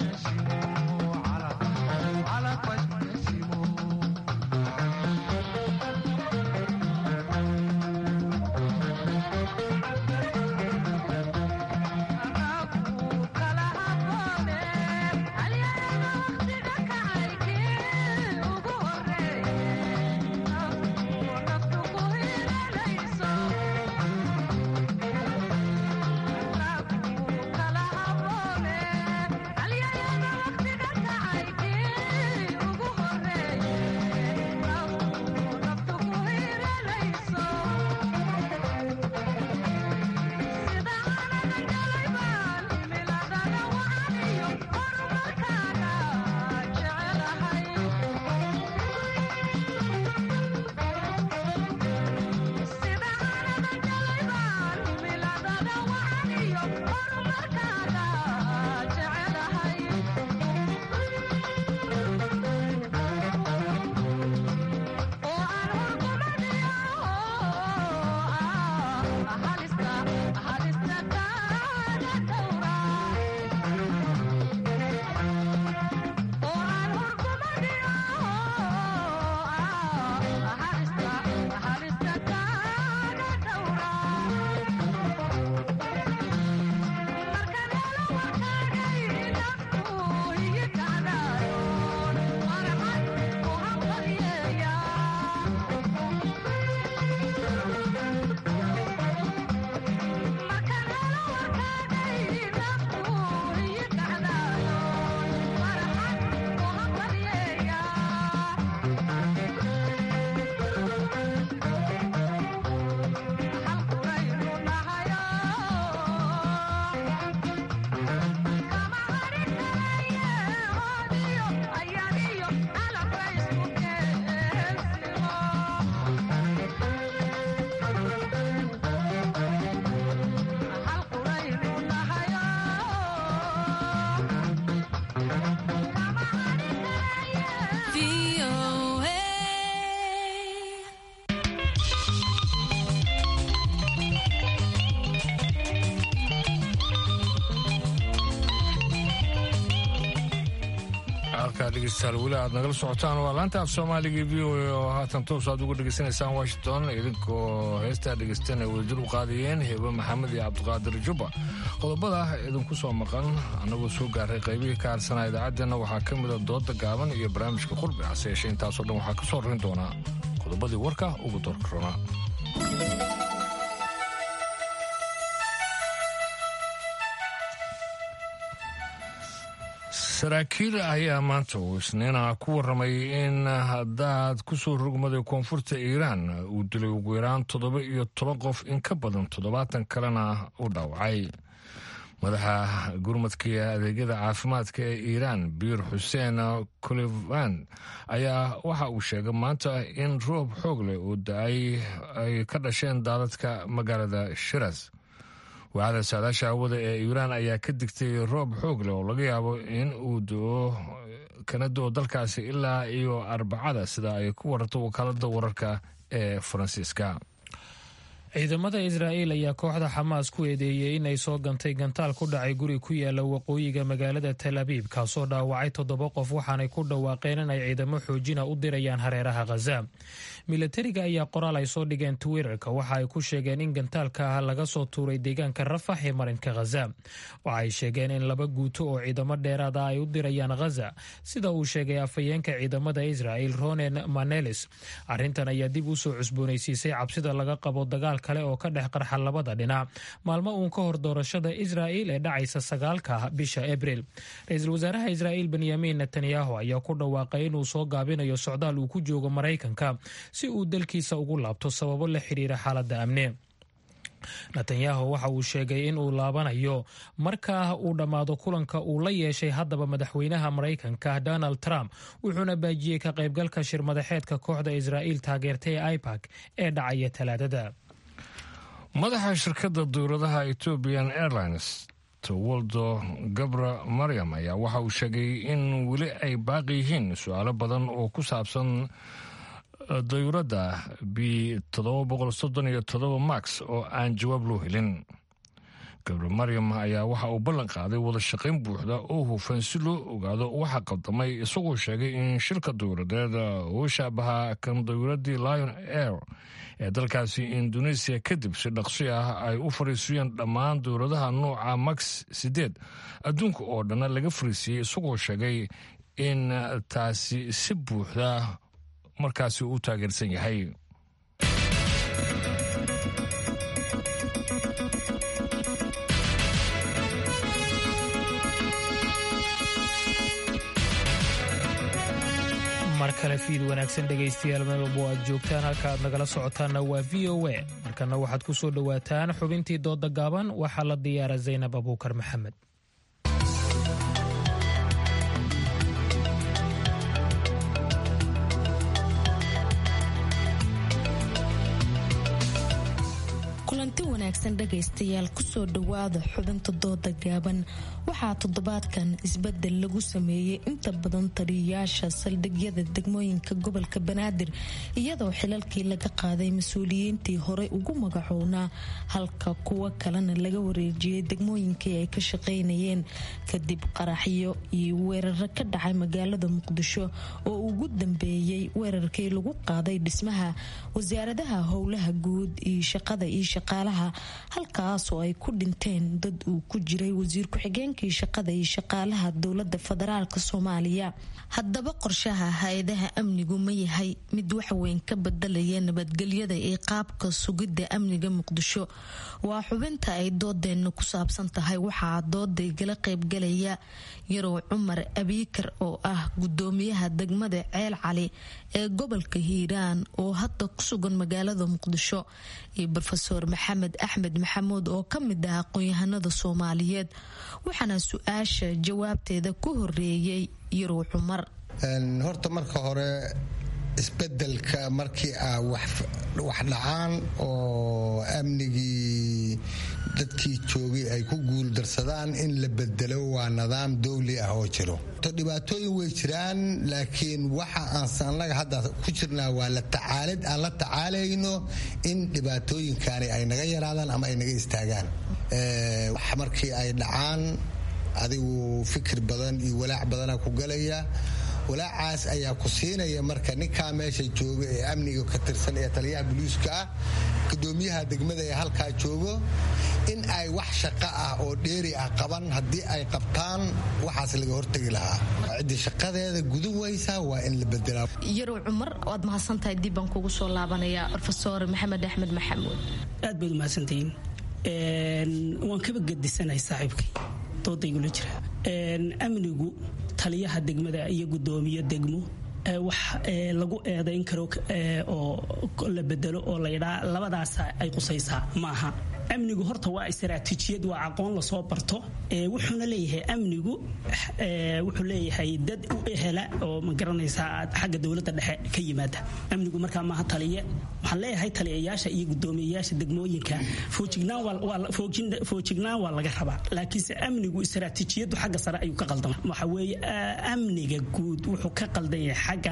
dhegeystayaal weli aad nagala socotaan waa laanta af soomaaliga v o a oo haatan toos aad uga dhegeysanaysaan washington idinkoo heestaa dhegeystana wadajir u qaadayeen hebe maxamed iyo cabdiqaadir jubba qodobada idinku soo maqan annagoo soo gaaray qaybihii ka harsanaa idaacaddeenna waxaa ka mida dooda gaaban iyo barnaamijka qurbi hase yeeshee intaasoo dhan waxaa ka soo rarin doonaa qodobadii warka ugu doorka roonaa. saraakiil ayaa maanta uu isniina ku warramay in daad ku soo rogmaday koonfurta iiraan uu dilay ugu yaraan 17 qof in ka badan 70 kalena u dhaawacay. madaxa gurmadka adeegyada caafimaadka ee iiraan biir xuseen kolivaan ayaa waxa uu sheegay maanta in roob xoog leh oo da-ay ay ka dhasheen daadadka magaalada shiraz. waaxda saadaasha hawada ee iiraan ayaa ka digtay roob xoog leh oo laga yaabo in uu do-o kana do-o dalkaasi ilaa iyo Arbacada sida ay ku wararto wakaalada wararka ee Faransiiska. ciidamada Israa'iil ayaa kooxda Xamaas ku eedeeyay inay soo gantay gantaal ku dhacay guri ku yaala waqooyiga magaalada Tel Aviv kaasoo dhaawacay 7 qof waxaanay ku dhawaaqeen in ay ciidamo xoojina u dirayaan hareeraha Gaza. Militariga ayaa qoraal ay soo dhigeen Twitterka waxa ay ku sheegeen in gantaalka laga soo tuuray deegaanka Rafah ee marinka Gaza. Waxa ay sheegeen in 2 guuto oo ciidamo dheeraad ah ay u dirayaan Gaza sida uu sheegay afhayeenka ciidamada Israa'iil Ronen Manelis. Arrintan ayaa dib u soo cusboonaysiisay cabsida laga qabo dagaal kale oo ka dhex qarxa labada dhinac maalmo uun ka hor doorashada Israa'iil ee dhacaysa 9 bisha Abriil. Ra'iisul wasaaraha Israa'iil Benjamin Netanyahu ayaa ku dhawaaqay inuu soo gaabinayo socdaal uu ku joogo Mareykanka si uu dalkiisa ugu laabto sababo la xiriira xaaladda amni. Netanyahu waxa uu sheegay in uu laabanayo marka uu dhammaado kulanka uu la yeeshay haddaba madaxweynaha Mareykanka Donald Trump wuxuuna baajiyey ka qaybgalka shir madaxeedka kooxda Israa'iil taageertay AIPAC ee dhacaya Talaadada. madaxa shirkadda dowladaha Ethiopian Airlines Waldo Gabra Maryam ayaa waxa uu sheegay in weli ay baaqi yihiin su'aalo badan oo ku saabsan dayuuradda B737 Max oo aan jawaab loo helin. gabre maryam ayaa waxa uu ballan qaaday wada shaqayn buuxda oo hufan si loo ogaado waxa qaldamay isagoo sheegay in shirka dowladeed uu shaabahaa kan dowladdii lion air ee dalkaasi indonesia kadib si dhaqsi ah ay u fariisiyeen dhammaan dowladaha nooca max 8 adduunka oo dhanna laga fariisiyey isagoo sheegay in taasi si buuxda markaasi uu taageersan yahay. mar kale fiid wanaagsan dhegaystayaal meel walba aad joogtaan halka aad nagala socotaanna waa v o a markana waxaad ku soo dhowaataan xubintii dooda gaaban waxaa la diyaara zaynab abuukar maxamed. kulanti wanaagsan dhagaystayaal kusoo dhowaada xubinta dooda gaaban. waxaa toddobaadkan isbedel lagu sameeyey inta badan taliyayaasha saldhigyada degmooyinka gobolka banaadir iyadoo xilalkii laga qaaday mas-uuliyiintii horey ugu magacownaa halka kuwo kalena laga wareejiyey degmooyinkii ay ka shaqaynayeen kadib qaraxyo iyo weeraro ka dhacay magaalada muqdisho oo ugu dambeeyey weerarkii lagu qaaday dhismaha wasaaradaha howlaha guud iyo shaqada iyo shaqaalaha halkaasoo ay ku dhinteen dad uu ku jiray wasiir ku-xigeenkii shaqada iyo shaqaalaha dowlada federaalk Soomaaliya. haddaba qorshaha hay-adaha amnigu ma yahay mid waxweyn ka bedelaya nabadgelyada ee qaabka sugidda amniga muqdisho? waa xubinta ay doodeena ku saabsan tahay. waxaa dooday gala qaybgalaya yarow cumar abiikar oo ah gudoomiyaha degmada ceel cali ee gobolka hiiraan oo hadda ku sugan magaalada muqdisho, iyo brofesor maxamed axmed maxamuud oo ka mid ah aqoon-yahanada Soomaaliyeed. waxaana su-aasha jawaabteeda ku horeeyay yarow cumar. horta marka hore isbedelka markii wax dhacaan oo amnigii dadkii joogay ay ku guuldarsadaan in la bedelo waa nidaam dawli ah oo jiro. dhibaatooyin way jiraan, laakiin waxa annaga hadda ku jirnaa waa la tacaalid aan la tacaalayno in dhibaatooyinkani ay naga yaraadaan ama ay naga istaagaan. markii ay dhacaan adigu fikir badan iyo walaac badana ku galaya. walaacaas ayaa ku siinaya marka ninkaa meesha jooga ee amniga ka tirsan ee taliyaha booliiska ah, gudoomiyaha degmada ee halkaa joogo, in ay wax shaqo ah oo dheeri ah qaban. haddii ay qabtaan waxaas laga hortegi lahaa. ciddii shaqadeeda gudu waysaa waa in la bedelaa. yarow cumar waad mahadsantahay. dib baan kugu soo laabanayaa brofesor maxamed axmed maxamuud. aad baad umahadsantihiin. waan kaba gedisanahay saaxiibkay doodaygula jira. amnigu taliyaha degmada iyo gudoomiye degmo wax lagu eedayn karo oo la bedelo oo la yidhaa labadaas ay qusaysaa maaha. amnigu horta waa istaraatiijiyad, waa aqoon lasoo barto. wuxuuna leeyahay amnigu wuxuu leeyahay dad u ehela oo ma garanaysaa xagga dowladda dhexe ka yimaada. amnigu markaa maaha taliye. waxaan leeyahay taliyayaasha iyo gudoomiyeyaasha degmooyinka foojignaan waa laga rabaa, laakiinse amnigu istaraatiijiyadu xagga sare ayuu ka qaldama. waxa weeye amniga guud wuxuu ka qaldan yahay xagga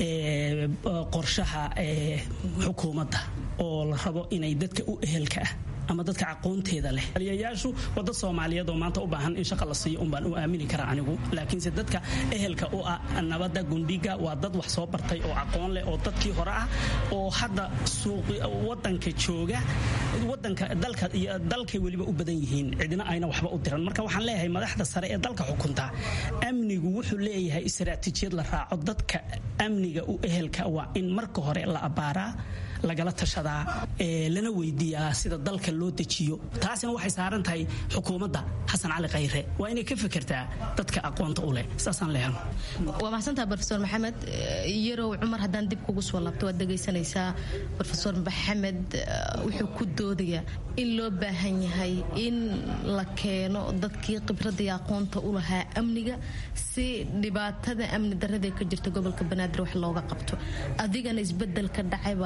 qorshaha xukuumadda oo la rabo inay dadka u ehelka ah ama dadka aqoonteeda leh. taliyayaashu waa dad Soomaaliyeed oo maanta u baahan in shaqo la siiyo umbaan u aamini karaa anigu, laakiinse dadka ehelka u ah nabadda gundhiga waa dad wax soo bartay oo aqoon leh oo dadkii hore ah oo hadda wadanka jooga. wadanka dalkay weliba u badan yihiin, cidina ayna waxba u diran. marka waxaan leeyahay madaxda sare ee dalka xukunta amnigu wuxuu leeyahay istaraatiijiyad la raaco. dadka amniga u ehelka waa in marka hore la abaaraa, lagala tashadaa, lana weydiiyaa sida dalka loo dejiyo. taasina waxay saaran tahay xukuumadda xasan cali khayre. waa inay ka fikirtaa dadka aqoonta u leh. saasaan leeyahay. waa mahadsantaha brofesor maxamed. yarow cumar haddaan dib kugu soo laabto waad dhegaysanaysaa. brofesor maxamed wuxuu ku doodayaa in loo baahan yahay in la keeno dadkii khibradda iyo aqoonta u lahaa amniga si dhibaatada amni darrada ka jirta gobolka banaadir wax looga qabto. adigana isbedelka dhacay baad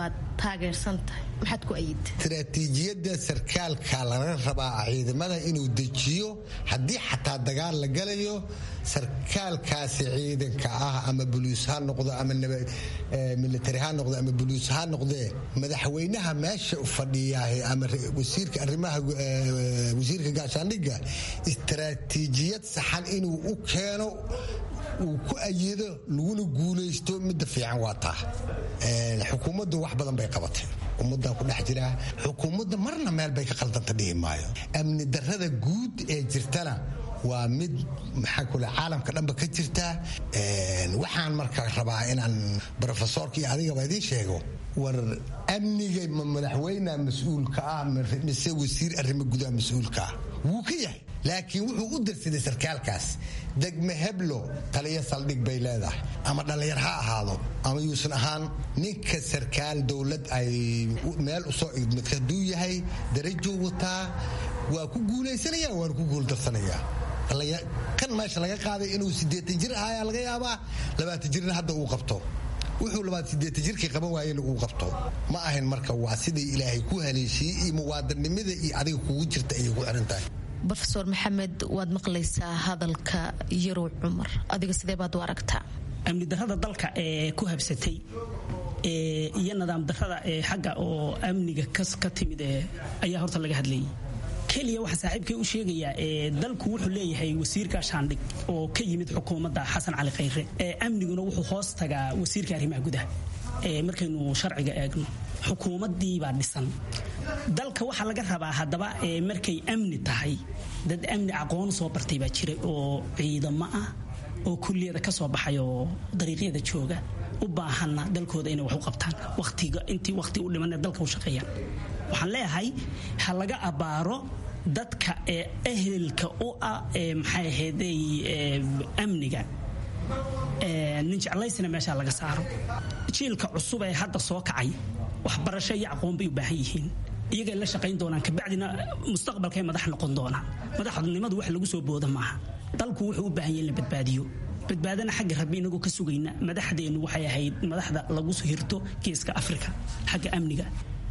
taageersan tahay maxaad ku ayid istaraatiijiyadda sarkaalka laga rabaa ciidamada inuu dejiyo haddii xataa dagaal la galayo sarkaalkaasi ciidanka ah ama boliis ha noqdo ama military ha noqdo ama boliis ha noqdee madaxweynaha meesha u fadhiyaah ama wasiirka arrimaha wasiirka gaashaandhigga istaraatiijiyad saxan inuu u keeno uu ku ayido laguna guulaysto midda fiican waa taa xukuumaddu wax badan bay qabatay ummaddan ku dhex jira xukuumadda marna meel bay ka qaldanta dhihi maayo amni darrada guud ee jirtana waa mid maxaa kule caalamka dhanba ka jirta waxaan marka rabaa inaan brofesorka iyo adigaba idiin sheego war amniga ma madaxweyne mas-uulka ah mise wasiir arrimo gudaha mas-uulka ah wuu ka yahay laakiin wuxuu u dirsaday sarkaalkaas degme heblo taliya saldhig bay leedahay ama dhallinyar ha ahaado ama yuusan ahaan ninka sarkaal dowlad ay meel usoo idmid hadduu yahay darajuu wataa waa ku guulaysanaya waana ku guuldarsanayaa kan meesha laga qaaday inuu 80 jir ahaa laga yaabaa 20 jirna hadda uu qabto wuxuu 28 jirkii qaban waayeen uu qabto ma ahayn marka waa sidii ilaahay ku haleeshiyay iyo muwaadinimada iyo adiga kugu jirta ay ku xirantahay Professor Maxamed waad maqlaysaa hadalka Yarow Cumar adiga sidee baad u aragtaa amni darrada dalka ee ku habsatay iyo nidaam darrada ee xagga oo amniga ka timid ayaa horta laga hadlayay kaliya waxa saaxiibkay u sheegaya dalku wuxuu leeyahay wasiirka shaandhig oo ka yimid xukuumadda Xasan Cali Khayre amniguna wuxuu hoos tagaa wasiirka arrimaha gudaha markaynu sharciga eegno xukuumaddii baa dhisan dalka waxa laga rabaa haddaba markay amni tahay dad amni aqoon soo bartay baa jiray oo ciidamo ah oo kulliyada ka soo baxay oo dariiqyada jooga u baahanna dalkooda inay wax u qabtaan waqti u dhiman dalka u shaqeeyaan waxaan leeyahay ha laga abaaro dadka ehelka u ah maxay ahaydey amniga nin jeclaysana meesha laga saaro jiilka cusub ee hadda soo kacay waxbarasho iyo aqoon bay u baahan yihiin iyaga la shaqayn doonaan ka bacdina mustaqbalka madax noqon doonaan madaxnimadu wax lagu soo booda maaha dalku wuxuu u baahan yahay in la badbaadana xagga rabbi inagoo ka sugayna madaxdeenu waxay ahayd madaxda lagu soo hirto geeska Afrika xagga amniga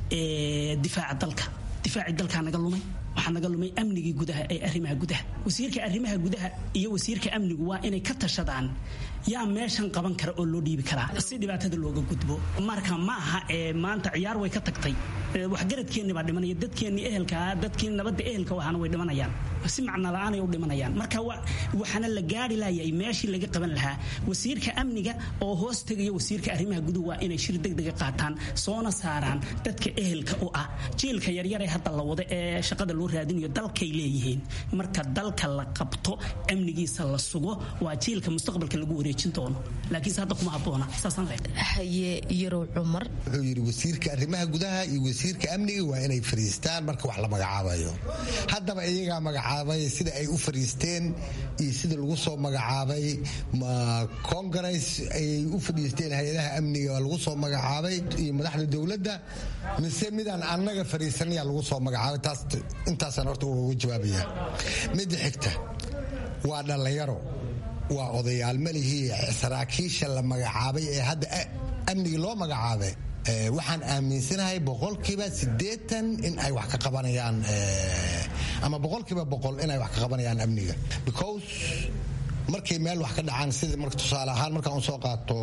difaaci dalka naga lumay waxa naga lumay amnigii gudaha ee arrimaha gudaha wasiirka arrimaha gudaha iyo wasiirka amnigu waa inay ka tashadaan yaa meeshan qaban kara oo loo dhiibi karaa si dhibaatada looga gudbo marka ma aha maanta ciyaar way ka tagtay wax garadkeennii baa dhimanaya dadkeennii ehelka dadkii nabadda ehelka waxaana way dhimanayaan si macna la'aan ay u dhimanayaan marka waxaana la gaari laayay meeshii laga qaban lahaa wasiirka amniga oo hoos tagaya wasiirka arrimaha gudaha waa inay shir degdeg qaataan soona saaraan dadka ehelka u ah jiilka yaryar ee hadda la wada ee shaqada loo raadinayo dalkay leeyihiin marka dalka la qabto amnigiisa la sugo waa jiilka mustaqbalka lagu wareejin doono laakiin hadda kuma haboona saasan haye Yarow Cumar wuxuu yiri wasiirka arrimaha gudaha iyo wasiirka amniga waa inay fariistaan marka wax la magacaabayo haddaba iyaga magacaabay sida ay u fariisteen iyo sida lagu soo magacaabay ma congress ay u fariisteen hay'adaha amniga lagu soo magacaabay iyo madaxda dawladda mise midaan annaga fariisanaya lagu soo magacaabay taas intaasaan horta ugu jawaabaya mid xigta waa dhalinyaro waa odayaal malihii saraakiisha la magacaabay ee hadda amniga loo magacaabay waxaan aaminsanahay 80% in ay wax ka qabanayaan ama 100% in ay wax ka qabanayaan amniga because markay meel wax ka dhacaan sida marka tusaale ahaan marka aan soo qaato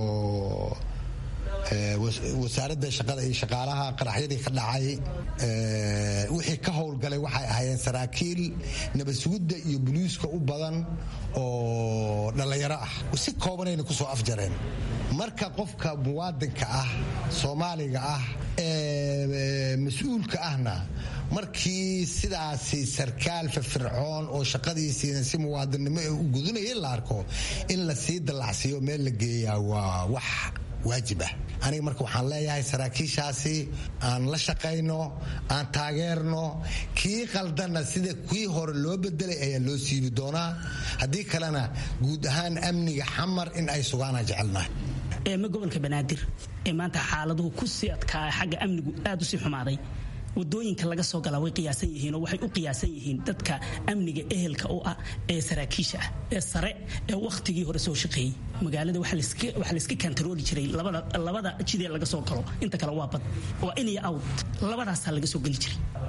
wasaaradda shaqada iyo shaqaalaha qaraxyadii ka dhacay wixii ka howlgalay waxay ahaayeen saraakiil nabad sugidda iyo booliiska u badan oo dhalinyaro ah si koobanayna ku soo afjareen marka qofka muwaadinka ah Soomaaliga ah mas'uulka ahna markii sidaasi sarkaal fircoon oo shaqadiisa si muwaadinimo u gudunayay la arko in la sii dalacsiyo meel la geeyaa waa wax waajib ah aniga marka waxaan leeyahay saraakiishaasi aan la shaqayno aan taageerno kii qaldana sida kii hore loo bedelay ayaa loo siibi doonaa haddii kalena guud ahaan amniga xamar in ay sugaana jecelnahay ma gobolka banaadir maanta xaaladuhu ku sii adkaa xagga amnigu aad u sii xumaaday wadooyinka laga soo galaa way qiyaasan yihiin oo waxay u qiyaasan yihiin dadka amniga ehelka u ah ee saraakiisha ah ee sare ee waqtigii hore soo shaqeeyay magaalada waxa la iska kantarooli jiray labada jidee laga soo galo inta kale waa bad waa in iyo out labadaasaa laga soo geli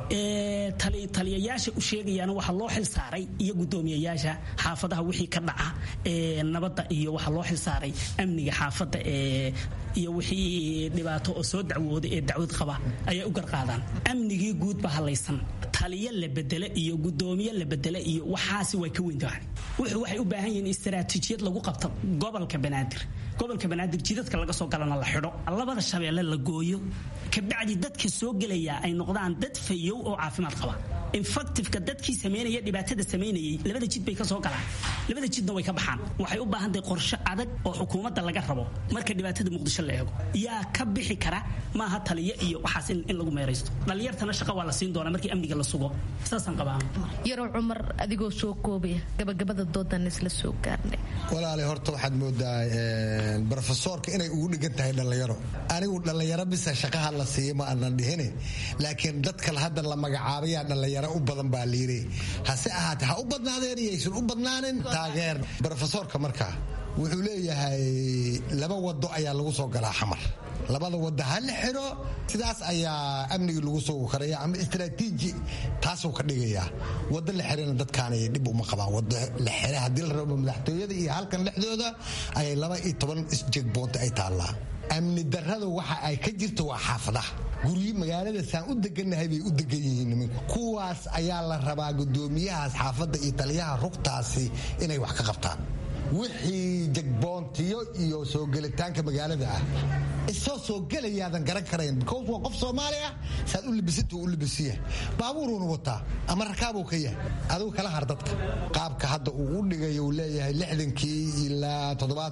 jiray taliyayaasha u sheegayaana waxaa loo xil saaray iyo guddoomiyayaasha xaafadaha wixii ka dhaca nabadda iyo waxaa loo xil saaray amniga xaafadda iyo wixii dhibaato oo soo dacwooday ee dacwad qaba ayay u garqaadaan amnigii guud baa halaysan taliya la bedela iyo guddoomiye la bedela iyo waxaasi way ka weyntahay waxay u baahan yihiin istaraatiijiyad lagu qabto gobolka banaadir jidadka laga soo galana la xidho labada shabeelle la gooyo kabacdi dadka soo gelaya ay noqdaan dad fayow oo caafimaad qaba infactifka dadkii sameynaya dhibaatada sameynayay labada jid bay ka soo galaan labada jidna way ka baxaan waxay u baahan tahay qorshe adag oo xukuumadda laga rabo marka dhibaatada muqdisho la eego yaa ka bixi kara maaha taliya iyo waxaas in lagu meeraysto dhalinyartana shaqo waa la siin doonaa markii amniga la sugo saasaan qabaa yarow cumar adigoo soo koobaya gabagabada doodan isla soo gaarnay walaale horta waxaad moodaa brofesorka inay ugu dhigan tahay dhalinyaro anigu dhalinyaro bisa shaqaha la siiya ma aanan dhihine laakiin dadka hadda la magacaabayaa dhalinyaro u badan baa liiri hase ahaatee ha u badnaadeen iyaysan u badnaanin taageer brofesorka markaa wuxuu leeyahay laba wado ayaa lagu soo galaa xamar labada wado ha la xidho sidaas ayaa amnigii lagu soo karaya ama istaraatiiji taasuu ka dhigayaa wado la xidhana dadkaanay dhib uma qabaan wado la xidha haddii la rabo madaxtooyada iyo halkan dhexdooda ayay 12 jegboonta ay taallaa amni darrada waxa ay ka jirto waa xaafadaha guryi magaalada saan u degannahay bay u degan yihiin nimanku kuwaas ayaa la rabaa guddoomiyahaas xaafadda iyo taliyaha rugtaasi inay wax ka qabtaan wixii jegboontiyo iyo soo gelitaanka magaalada ah isoo soo gelayaadan garan karayn because waa qof Soomaali ah saad u libisatu u libisiya baabuuruna wataa ama rakaabuu ka yahay adigu kala har dadka qaabka hadda uu u dhigayo uu leeyahay 60kii ilaa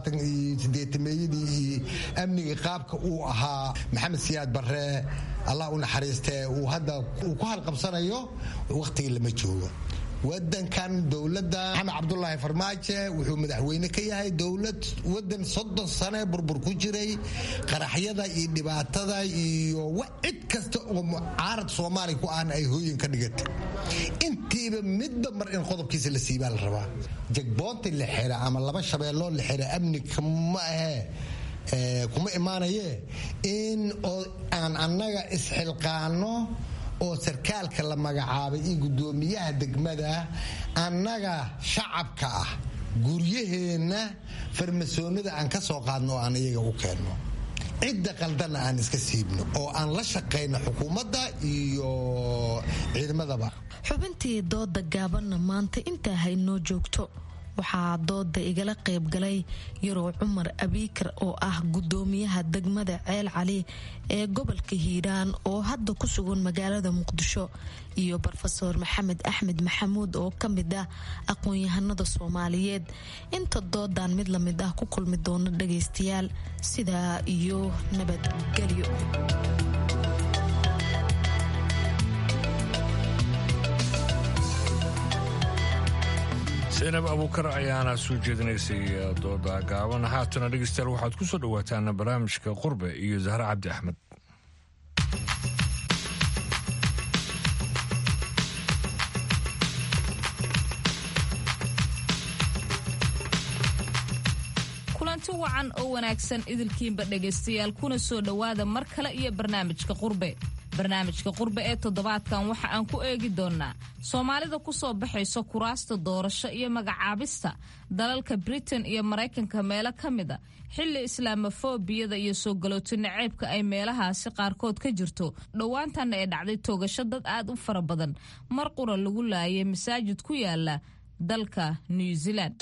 78meeyadii amniga qaabka uu ahaa Maxamed Siyaad Barre Allah u naxariistay uu hadda ku halqabsanayo waqtigii lama joogo wadankan dowladda Maxamed Cabdullaahi Farmaajo wuxuu madaxweyne ka yahay dowlad wadan 30 sano burbur ku jiray qaraxyada iyo dhibaatada iyo cid kasta oo mucaarad Soomaali ku aan ay hooyin ka dhigatay intiiba midba mar in qodobkiisa la siibaa la rabaa jagboonta la xira ama laba shabeello la xira amni kama kuma imaanaye in aan annaga isxilqaano oo sarkaalka la magacaabay iyo guddoomiyaha degmada annaga shacabka ah guryaheena farmasoonada aan ka soo qaadno aan iyaga u keenno cidda qaldana aan iska siibno oo aan la shaqeyno xukuumadda iyo ciidamadaba xubintii dooda gaabanna maanta intaa haynoo joogto waxaa dooda igala qayb galay yarow cumar abiikar oo ah guddoomiyaha degmada Ceel Cali ee gobolka Hiiraan oo hadda ku sugan magaalada Muqdisho iyo Professor Maxamed Axmed Maxamuud oo kamid ah aqoon-yahanada Soomaaliyeed inta doodan mid la mid ah ku kulmi doona dhageystayaal sidaa iyo nabadgelyo. zaynab abuukar ayaana soo jeedinaysay dooda gaaban haatana dhegeystayaal waxaad ku soo dhawaataan barnaamijka qurbe iyo Zahra Cabdi Axmed. kulanti wacan oo wanaagsan idilkiinba dhegaystayaal kuna soo dhowaada mar kale iyo barnaamijka qurbe. barnaamijka qurbe ee toddobaadkan waxa aan ku eegi doonaa Soomaalida ku soo baxayso kuraasta doorasho iyo magacaabista dalalka Britain iyo Mareykanka meelo kamida xilli islaamofobiyada iyo soo galootin naceebka ay meelahaasi qaarkood ka jirto dhowaantan ee dhacday toogasho dad aad u fara badan mar qura lagu laayay masaajid ku yaala dalka New Zealand.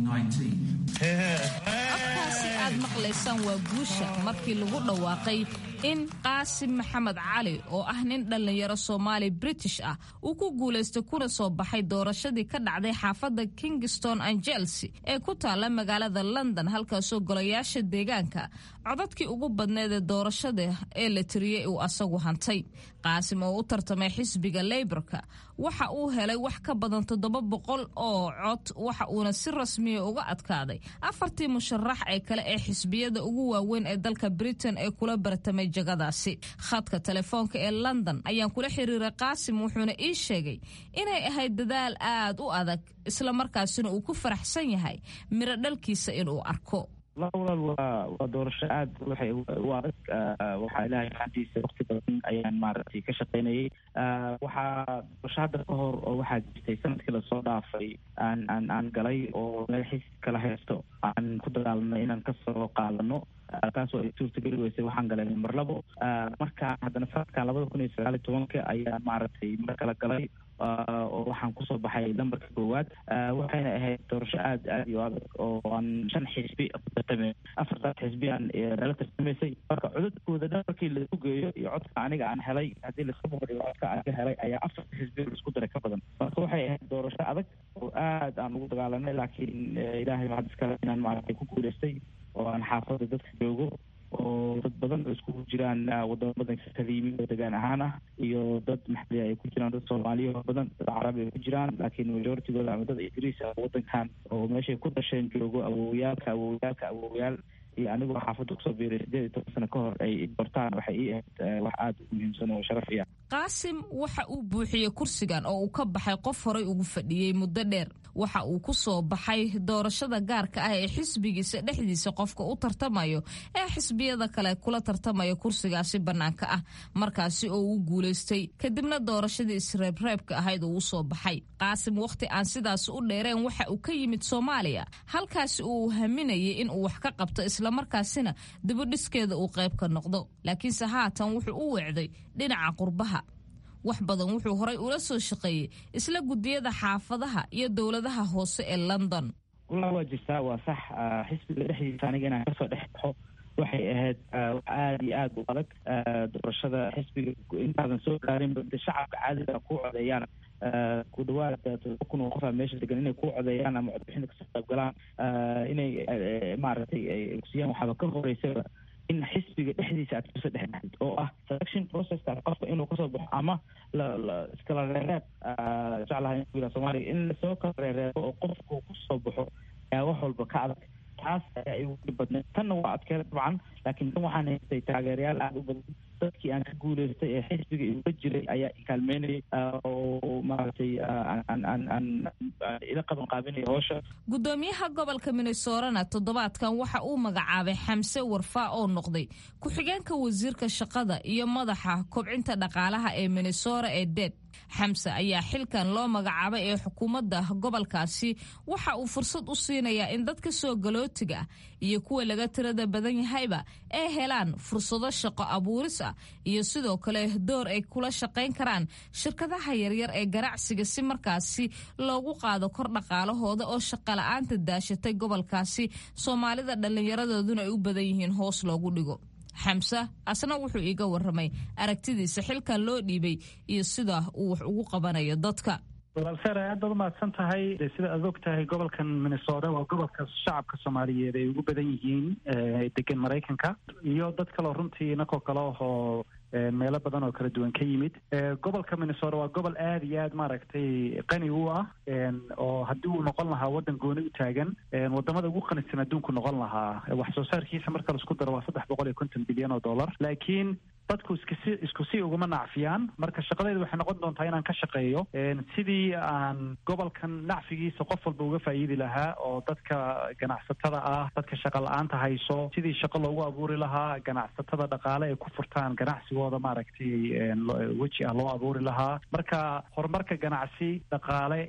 Afkaasi aad maqlaysaan waa guusha markii lagu dhawaaqay in qaasim maxamed cali oo ah nin dhallinyaro soomaali british ah uu ku guulaystay kuna soo baxay doorashadii ka dhacday xaafadda kingston and chelsea ee ku taalla magaalada london halkaasoo golayaasha deegaanka codadkii ugu badneed ee doorashada ee la tiriyey uu asagu hantay qaasim oo u tartamay xisbiga leyborka waxa uu helay wax ka badan 700 oo cod waxa uuna si rasmiya uga adkaaday afartii musharax ee kale ee xisbiyada ugu waaweyn ee dalka britain ee kula bartamay jagadaasi khadka telefoonka ee london ayaan kula xiriiray qaasim wuxuuna ii sheegay inay ahayd dadaal aad u adag isla markaasina uu ku faraxsan yahay miro dhalkiisa inuu arko walaal waa doorasho aad waxay u adag waxaa ilaahay xadiisa waqti badan ayaan maaragtay ka shaqaynayay waxaa doorasho hadda ka hor oo waxaa jirtay sanadkii lasoo dhaafay aan galay oo meel xisbi kala haysto aan ku dagaalnay inaan kasoo qaadano taasoo ay suurtageli weysay waxaan galay mar labo marka haddana sanadkan 2019 ayaan maaragtay mar kala galay oo waxaan kusoo baxay lambarka koowaad waxayna ahayd doorasho aad iyo adag oo aan 5 xisbi tartamay 4 xisbi aan la tartamaysay marka codadkooda dharkii la isku geeyo iyo codka aniga aan helay haddii la isku bariyo codka aan ka helay ayaa 4 xisbi la isku daray ka badan marka waxay ahayd doorasho adag oo aad aan ugu dagaalanay laakiin ilaahay waxaa iskale inaan maaragtay ku guulaystay oo aan xaafada dadka joogo oo dad badan oo iskugu jiraan wadamo badan kaliimi oo degaan ahaan ah iyo dad maxalli ay ku jiraan dad Soomaaliya badan dad Carabi ay ku jiraan laakiin majority-gooda ama dad Ingiriis ah wadankan oo meeshay ku dhasheen joogo awoowayaal iyo anigoo xaafadda kusoo biiray 18 sano ka hor ay doortaan waxay ii ahayd wax aad u muhiimsan oo sharaf ah qaasim waxa uu buuxiyey kursigan oo uu ka baxay qof horay ugu fadhiyey muddo dheer waxa uu ku soo baxay doorashada gaarka ah ee xisbigiisa dhexdiisa qofka u tartamayo ee xisbiyada kale kula tartamaya kursigaasi bannaanka ah markaasi oo uu guulaystay kadibna doorashadii isreebreebka ahayd uu soo baxay qaasim waqti aan sidaas u dheereen waxa uu ka yimid Soomaaliya halkaasi uu haminayay in uu wax ka qabto isla markaasina dib u dhiskeeda uu qayb ka noqdo laakiinse haatan wuxuu u weecday dhinaca qurbaha wax badan wuxuu horay ula soo shaqeeyay isla gudiyada xaafadaha iyo dawladaha hoose ee London waa jirtaa waa sax xisbiga dhexdiisa aniga inaan kasoo dhex baxo waxay ahayd aad iyo aad u adag doorashada xisbiga intaadan soo gaarin badda shacabka caadiga ku codeeyaan ku dhawaad 10,000 qof meesha degan inay ku codeeyaan ama codbixinta kasoo qayb galaan inay maaragtay ay kusiyaan waxaaba ka horeysay in xisbiga dhexdiisa aad kusoo dhex baxid oo ah selection processka qofka inuu kasoo baxo ama iskala reereeb jeclahay in Soomaaliya in lasoo kala reereebo oo qofku kusoo baxo ayaa wax walba ka adag taas ayaa igu badnay tan waa adkeed dabcan laakiin tan waxaan haystay taageerayaal aad u badan dadkii aan ka guulaystay ee xisbiga iga jiray ayaa kaalmeynayay oo maaragtay aan ila qaban qaabinay howsha gudoomiyaha gobolka Minnesota toddobaadkan waxa uu magacaabay Xamse Warfaa oo noqday ku-xigeenka wasiirka shaqada iyo madaxa kobcinta dhaqaalaha ee Minnesota ee DED Xamse ayaa xilkan loo magacaabay ee xukuumadda gobolkaasi waxa uu fursad u siinayaa in dadka soo galootiga iyo kuwa laga tirada badan yahayba ay helaan fursado shaqo abuuris ah iyo sidoo kale door ay kula shaqayn karaan shirkadaha yaryar ee ganacsiga si markaasi loogu qaado kor dhaqaalahooda oo shaqo la'aanta daashatay gobolkaasi Soomaalida dhallinyaradooduna ay u badan yihiin hoos loogu dhigo Xamse asna wuxuu iga warramay aragtidiisa xilkan loo dhiibay iyo sida uu wax ugu qabanayo dadka walaalsare aad baad umahadsan tahay sida aad og tahay gobolkan Minnesota waa gobolka shacabka Soomaaliyeed ay ugu badan yihiin degan Mareykanka iyo dad kale runtii inakoo kale oo meelo badan oo kala duwan ka yimid gobolka Minnesota waa gobol aad iyo aad maaragtay qani u ah oo haddii uu noqon lahaa wadan gooni u taagan wadamada ugu qanisan adduunku noqon lahaa wax soo saarkiisa marka la isku daro waa $350 bilyan laakiin dadku isku si uguma nacfiyaan marka shaqadeedu waxay noqon doontaa inaan ka shaqeeyo sidii aan gobolkan nacfigiisa qof walba uga faa'iidi lahaa oo dadka ganacsatada ah dadka shaqo la'aanta hayso sidii shaqo loogu abuuri lahaa ganacsatada dhaqaale ay ku furtaan ganacsigooda maaragtay weji ah loo abuuri lahaa marka horumarka ganacsi dhaqaale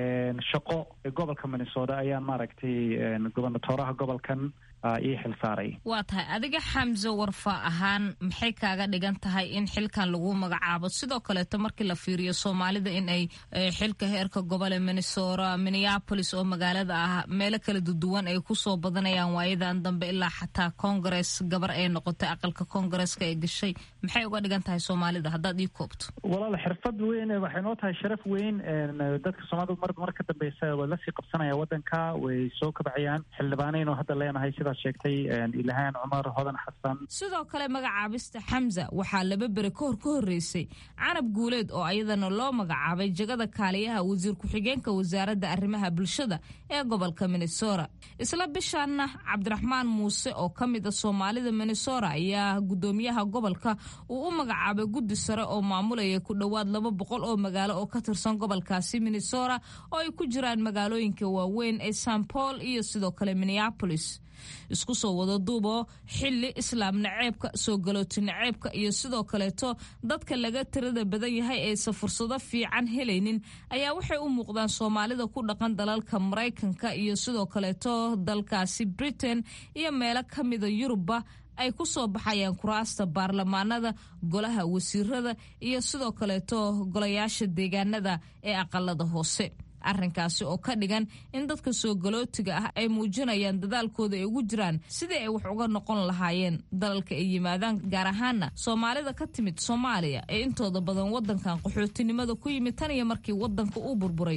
shaqo ee gobolka Minnesota ayaan maaragtay gobernatoraha gobolkan ii xilsaaray waa tahay adiga Xamse Warfaa ahaan maxay kaaga dhigan tahay in xilkan lagu magacaabo? sidoo kaleeto markii la fiiriyo soomaalida in ay xilka heerka gobole Minnesota, Minneapolis oo magaalada ah meelo kala duwan ay kusoo badanayaan waayadan dambe ilaa xataa Congress gabar ay noqotay aqalka Congresska ay gashay, maxay uga dhigan tahay soomaalida haddaad ii koobto? walaal xirfad weyn waxay noo tahay sharaf weyn dadka Soomaalidu marka dambaysa waa la sii qabsanaya wadanka, way soo kabcayaan xildhibaaneen oo hadda leenahay sidaad sheegtay Ilhaan Cumar, Hodan Xasan. sidoo kale magacaabista Xamza waxaa laba beri ka horeysay Canab Guuleed oo ayadana loo magacaabay jagada kaaliyaha wasiir ku-xigeenka wasaaradda arrimaha bulshada ee gobolka Minnesota. isla bishaana Cabdiraxmaan Muuse oo kamid ah Soomaalida Minnesota ayaa gudoomiyaha gobolka uu u magacaabay guddi sare oo maamulaya ku dhawaad 200 oo magaalo oo ka tirsan gobolkaasi Minnesota oo ay ku jiraan magaalooyinka waaweyn ee St. Paul iyo sidoo kale Minneapolis. isku soo wada duubo xilli islaam naceebka, soo galooti naceebka iyo sidoo kaleeto dadka laga tirada badan yahay ee fursado fiican helaynin ayaa waxay u muuqdaan Soomaalida ku dhaqan dalalka Mareykanka iyo sidoo kaleeto dalkaasi Britain iyo meelo kamida Yurubba ay ku soo baxayaan kuraasta baarlamaanada, golaha wasiirada iyo sidoo kaleeto golayaasha deegaanada ee aqalada hoose. arrinkaasi oo ka dhigan in dadka soo galootiga ah ay muujinayaan dadaalkooda ay ugu jiraan sidii ay wax uga noqon lahaayeen dalalka ay yimaadaan, gaar ahaana Soomaalida ka timid Soomaaliya ee intooda badan wadankan qaxootinimada ku yimid tan iyo markii wadanka uu burburay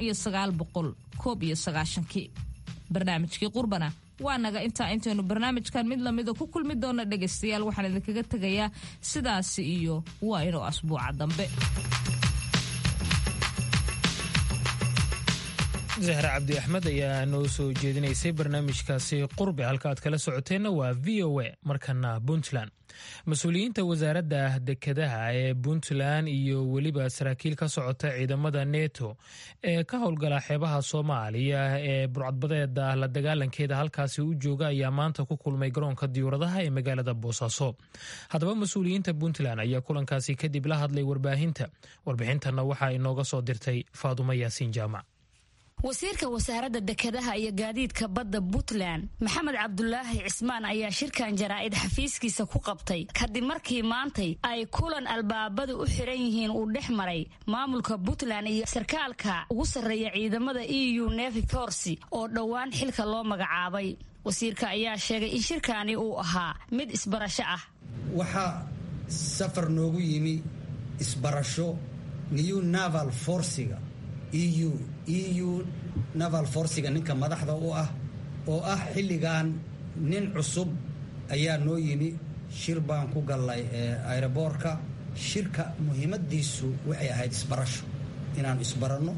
1991. barnaamijkii Qurbana waa naga intaynu barnaamijkan mid lamida ku kulmi doona dhageystayaal, waxaan idinkaga tegayaa sidaasi iyo waa inuu asbuuca dambe. zahra cabdi axmed ayaa noo soo jeedinaysay barnaamijkaasi qurbe. halka aad kala socoteenna waa VOA. markana Puntland, mas-uuliyiinta wasaaradda dekedaha ee Puntland iyo weliba saraakiil ka socota ciidamada NATO ee ka howlgala xeebaha Soomaaliya ee burcadbadeeda la dagaalankeeda halkaasi u jooga ayaa maanta ku kulmay garoonka diyuuradaha ee magaalada Boosaaso. haddaba mas-uuliyiinta Puntland ayaa kulankaasi kadib la hadlay warbaahinta. warbixintana waxaa inooga soo dirtay Faadumo Yaasiin Jaamac. wasiirka wasaaradda dekedaha iyo gaadiidka badda Puntland Maxamed Cabdulaahi Cismaan ayaa shirkan jaraa'id xafiiskiisa ku qabtay kadib markii maantay ay kulan albaabadu u xiran yihiin uu dhex maray maamulka Puntland iyo sarkaalka ugu sarreeya ciidamada EU Navy Force oo dhowaan xilka loo magacaabay. wasiirka ayaa sheegay in shirkani uu ahaa mid isbarasho ah. waxaa safar noogu yimi isbarasho New Naval Force-ga EU Naval Force-ga ninka madaxda u ah oo ah xilligan nin cusub ayaa noo yimi. shir baan ku galnay aeroboortka. shirka muhiimadiisu waxay ahayd isbarasho, inaan isbaranno,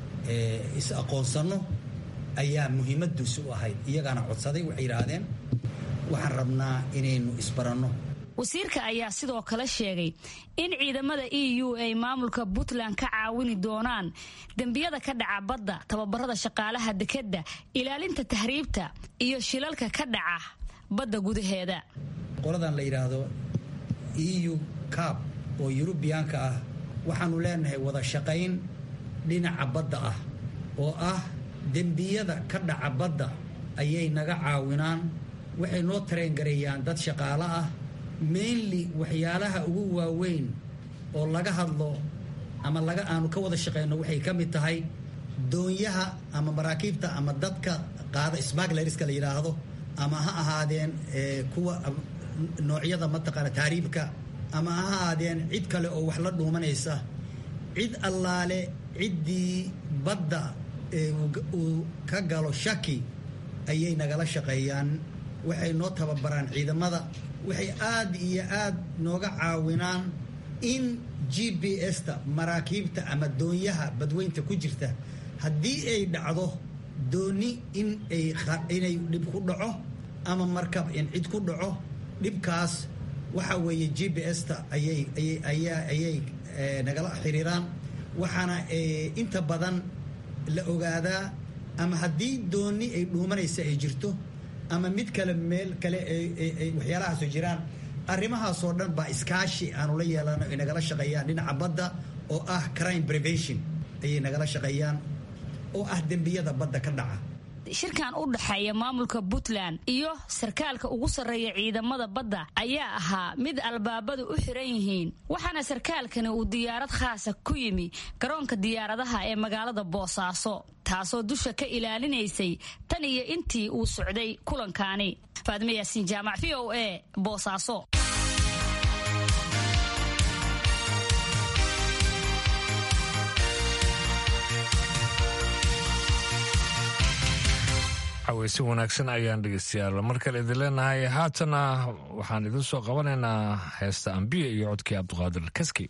is aqoonsano ayaa muhiimadiisu u ahayd. iyagaana codsaday, waxay yidhaahdeen waxaan rabnaa inaynu isbaranno. wasiirka ayaa sidoo kale sheegay in ciidamada EU ay maamulka Puntland ka caawini doonaan dambiyada ka dhaca badda, tababarada shaqaalaha dekedda, ilaalinta tahriibta iyo shilalka ka dhaca badda gudaheeda. qoladan la yiraahdo EU CAP oo Yurubiyaanka ah waxaanu leenahay wada shaqayn dhinaca badda ah oo ah dambiyada ka dhaca badda ayay naga caawinaan. waxay noo tareen gareeyaan dad shaqaale ah. mainly waxyaalaha ugu waaweyn oo laga hadlo ama aanu ka wada shaqeyno waxay ka mid tahay doonyaha ama maraakiibta ama dadka qaada smugglerska la yiraahdo, ama ha ahaadeen kuwa noocyada mataqaana taariibka, ama ha ahaadeen cid kale oo wax la dhuumanaysa. cid allaale ciddii badda uu ka galo shaki ayay nagala shaqeeyaan. waxay noo tababaraan ciidamada. waxay aad iyo aad nooga caawinaan in GPS-ta maraakiibta ama doonyaha badweynta ku jirta haddii ay dhacdo dooni inay dhib ku dhaco ama markab in cid ku dhaco, dhibkaas waxa weeye GPS-ta ayay nagala xiriiraan. waxaana inta badan la ogaadaa ama haddii dooni ay dhuumanaysa ay jirto ama mid kale meel kale waxyaalahaasoo jiraan. arrimahaasoo dhan baa iskaashi aanu la yeelano ay nagala shaqeeyaan dhinaca badda oo ah crime prevention ayay nagala shaqeeyaan oo ah dembiyada badda ka dhaca. shirkan u dhaxeeya maamulka Puntland iyo sarkaalka ugu sarreeya ciidamada badda ayaa ahaa mid albaabadu u xiran yihiin waxaana sarkaalkani uu diyaarad khaas ah ku yimi garoonka diyaaradaha ee magaalada Boosaaso taasoo dusha ka ilaalinaysay tan iyo intii uu socday kulankani. Faadme Yaasiin Jaamac VOA Boosaaso. xaweysi wanaagsan ayaan dhegeystayaal mar kale idin leenahay. haatana waxaan idin soo qabanaynaa heesta ambiya iyo codkii cabdiqaadir kaski.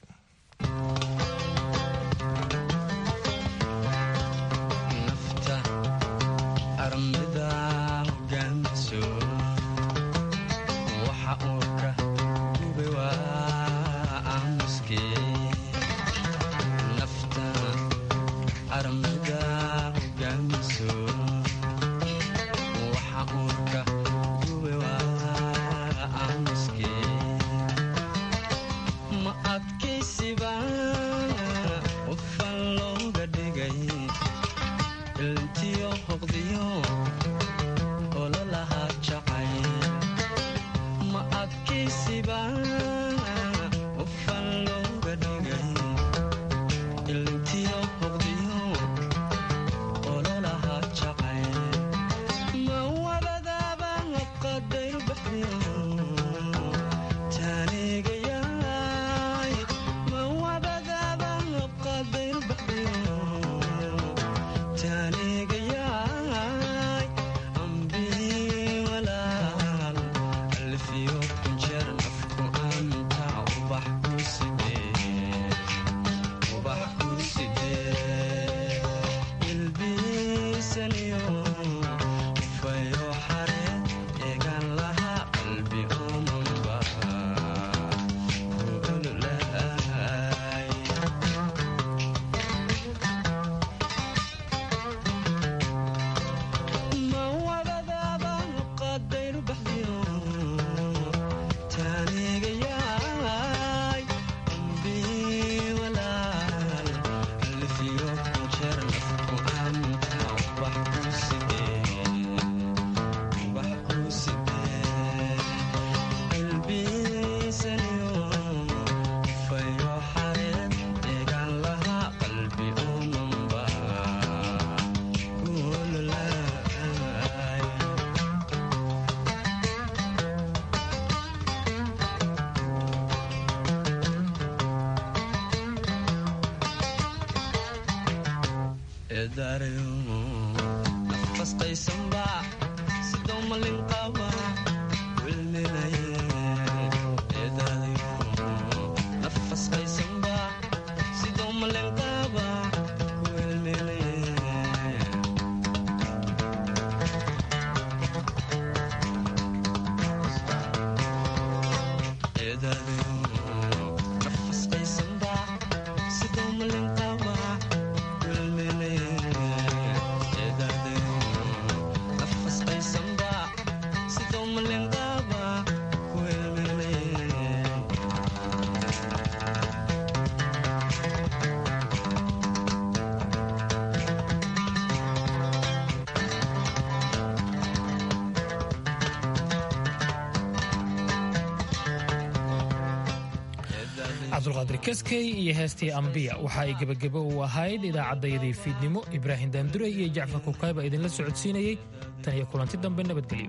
cabdulqaadir kaskey iyo heestii ambiya waxa ay gebagabo u ahayd idaacaddayadii fiidnimo. ibraahim daandure iyo jacfar kukayba idinla socodsiinayey. tan iyo kulanti dambe nabadgelyo.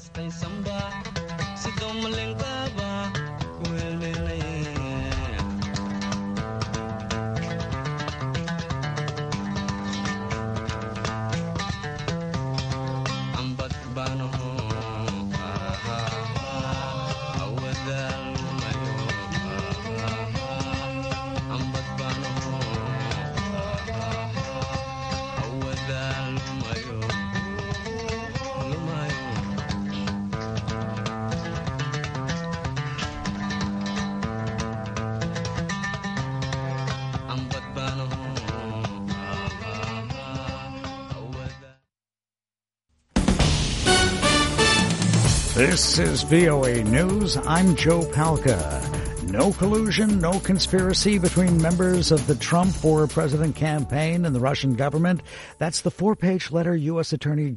This is VOA News. I'm Joe Palca. No collusion, no conspiracy between members of the Trump or President campaign and the Russian government. That's the 4-page letter U.S. Attorney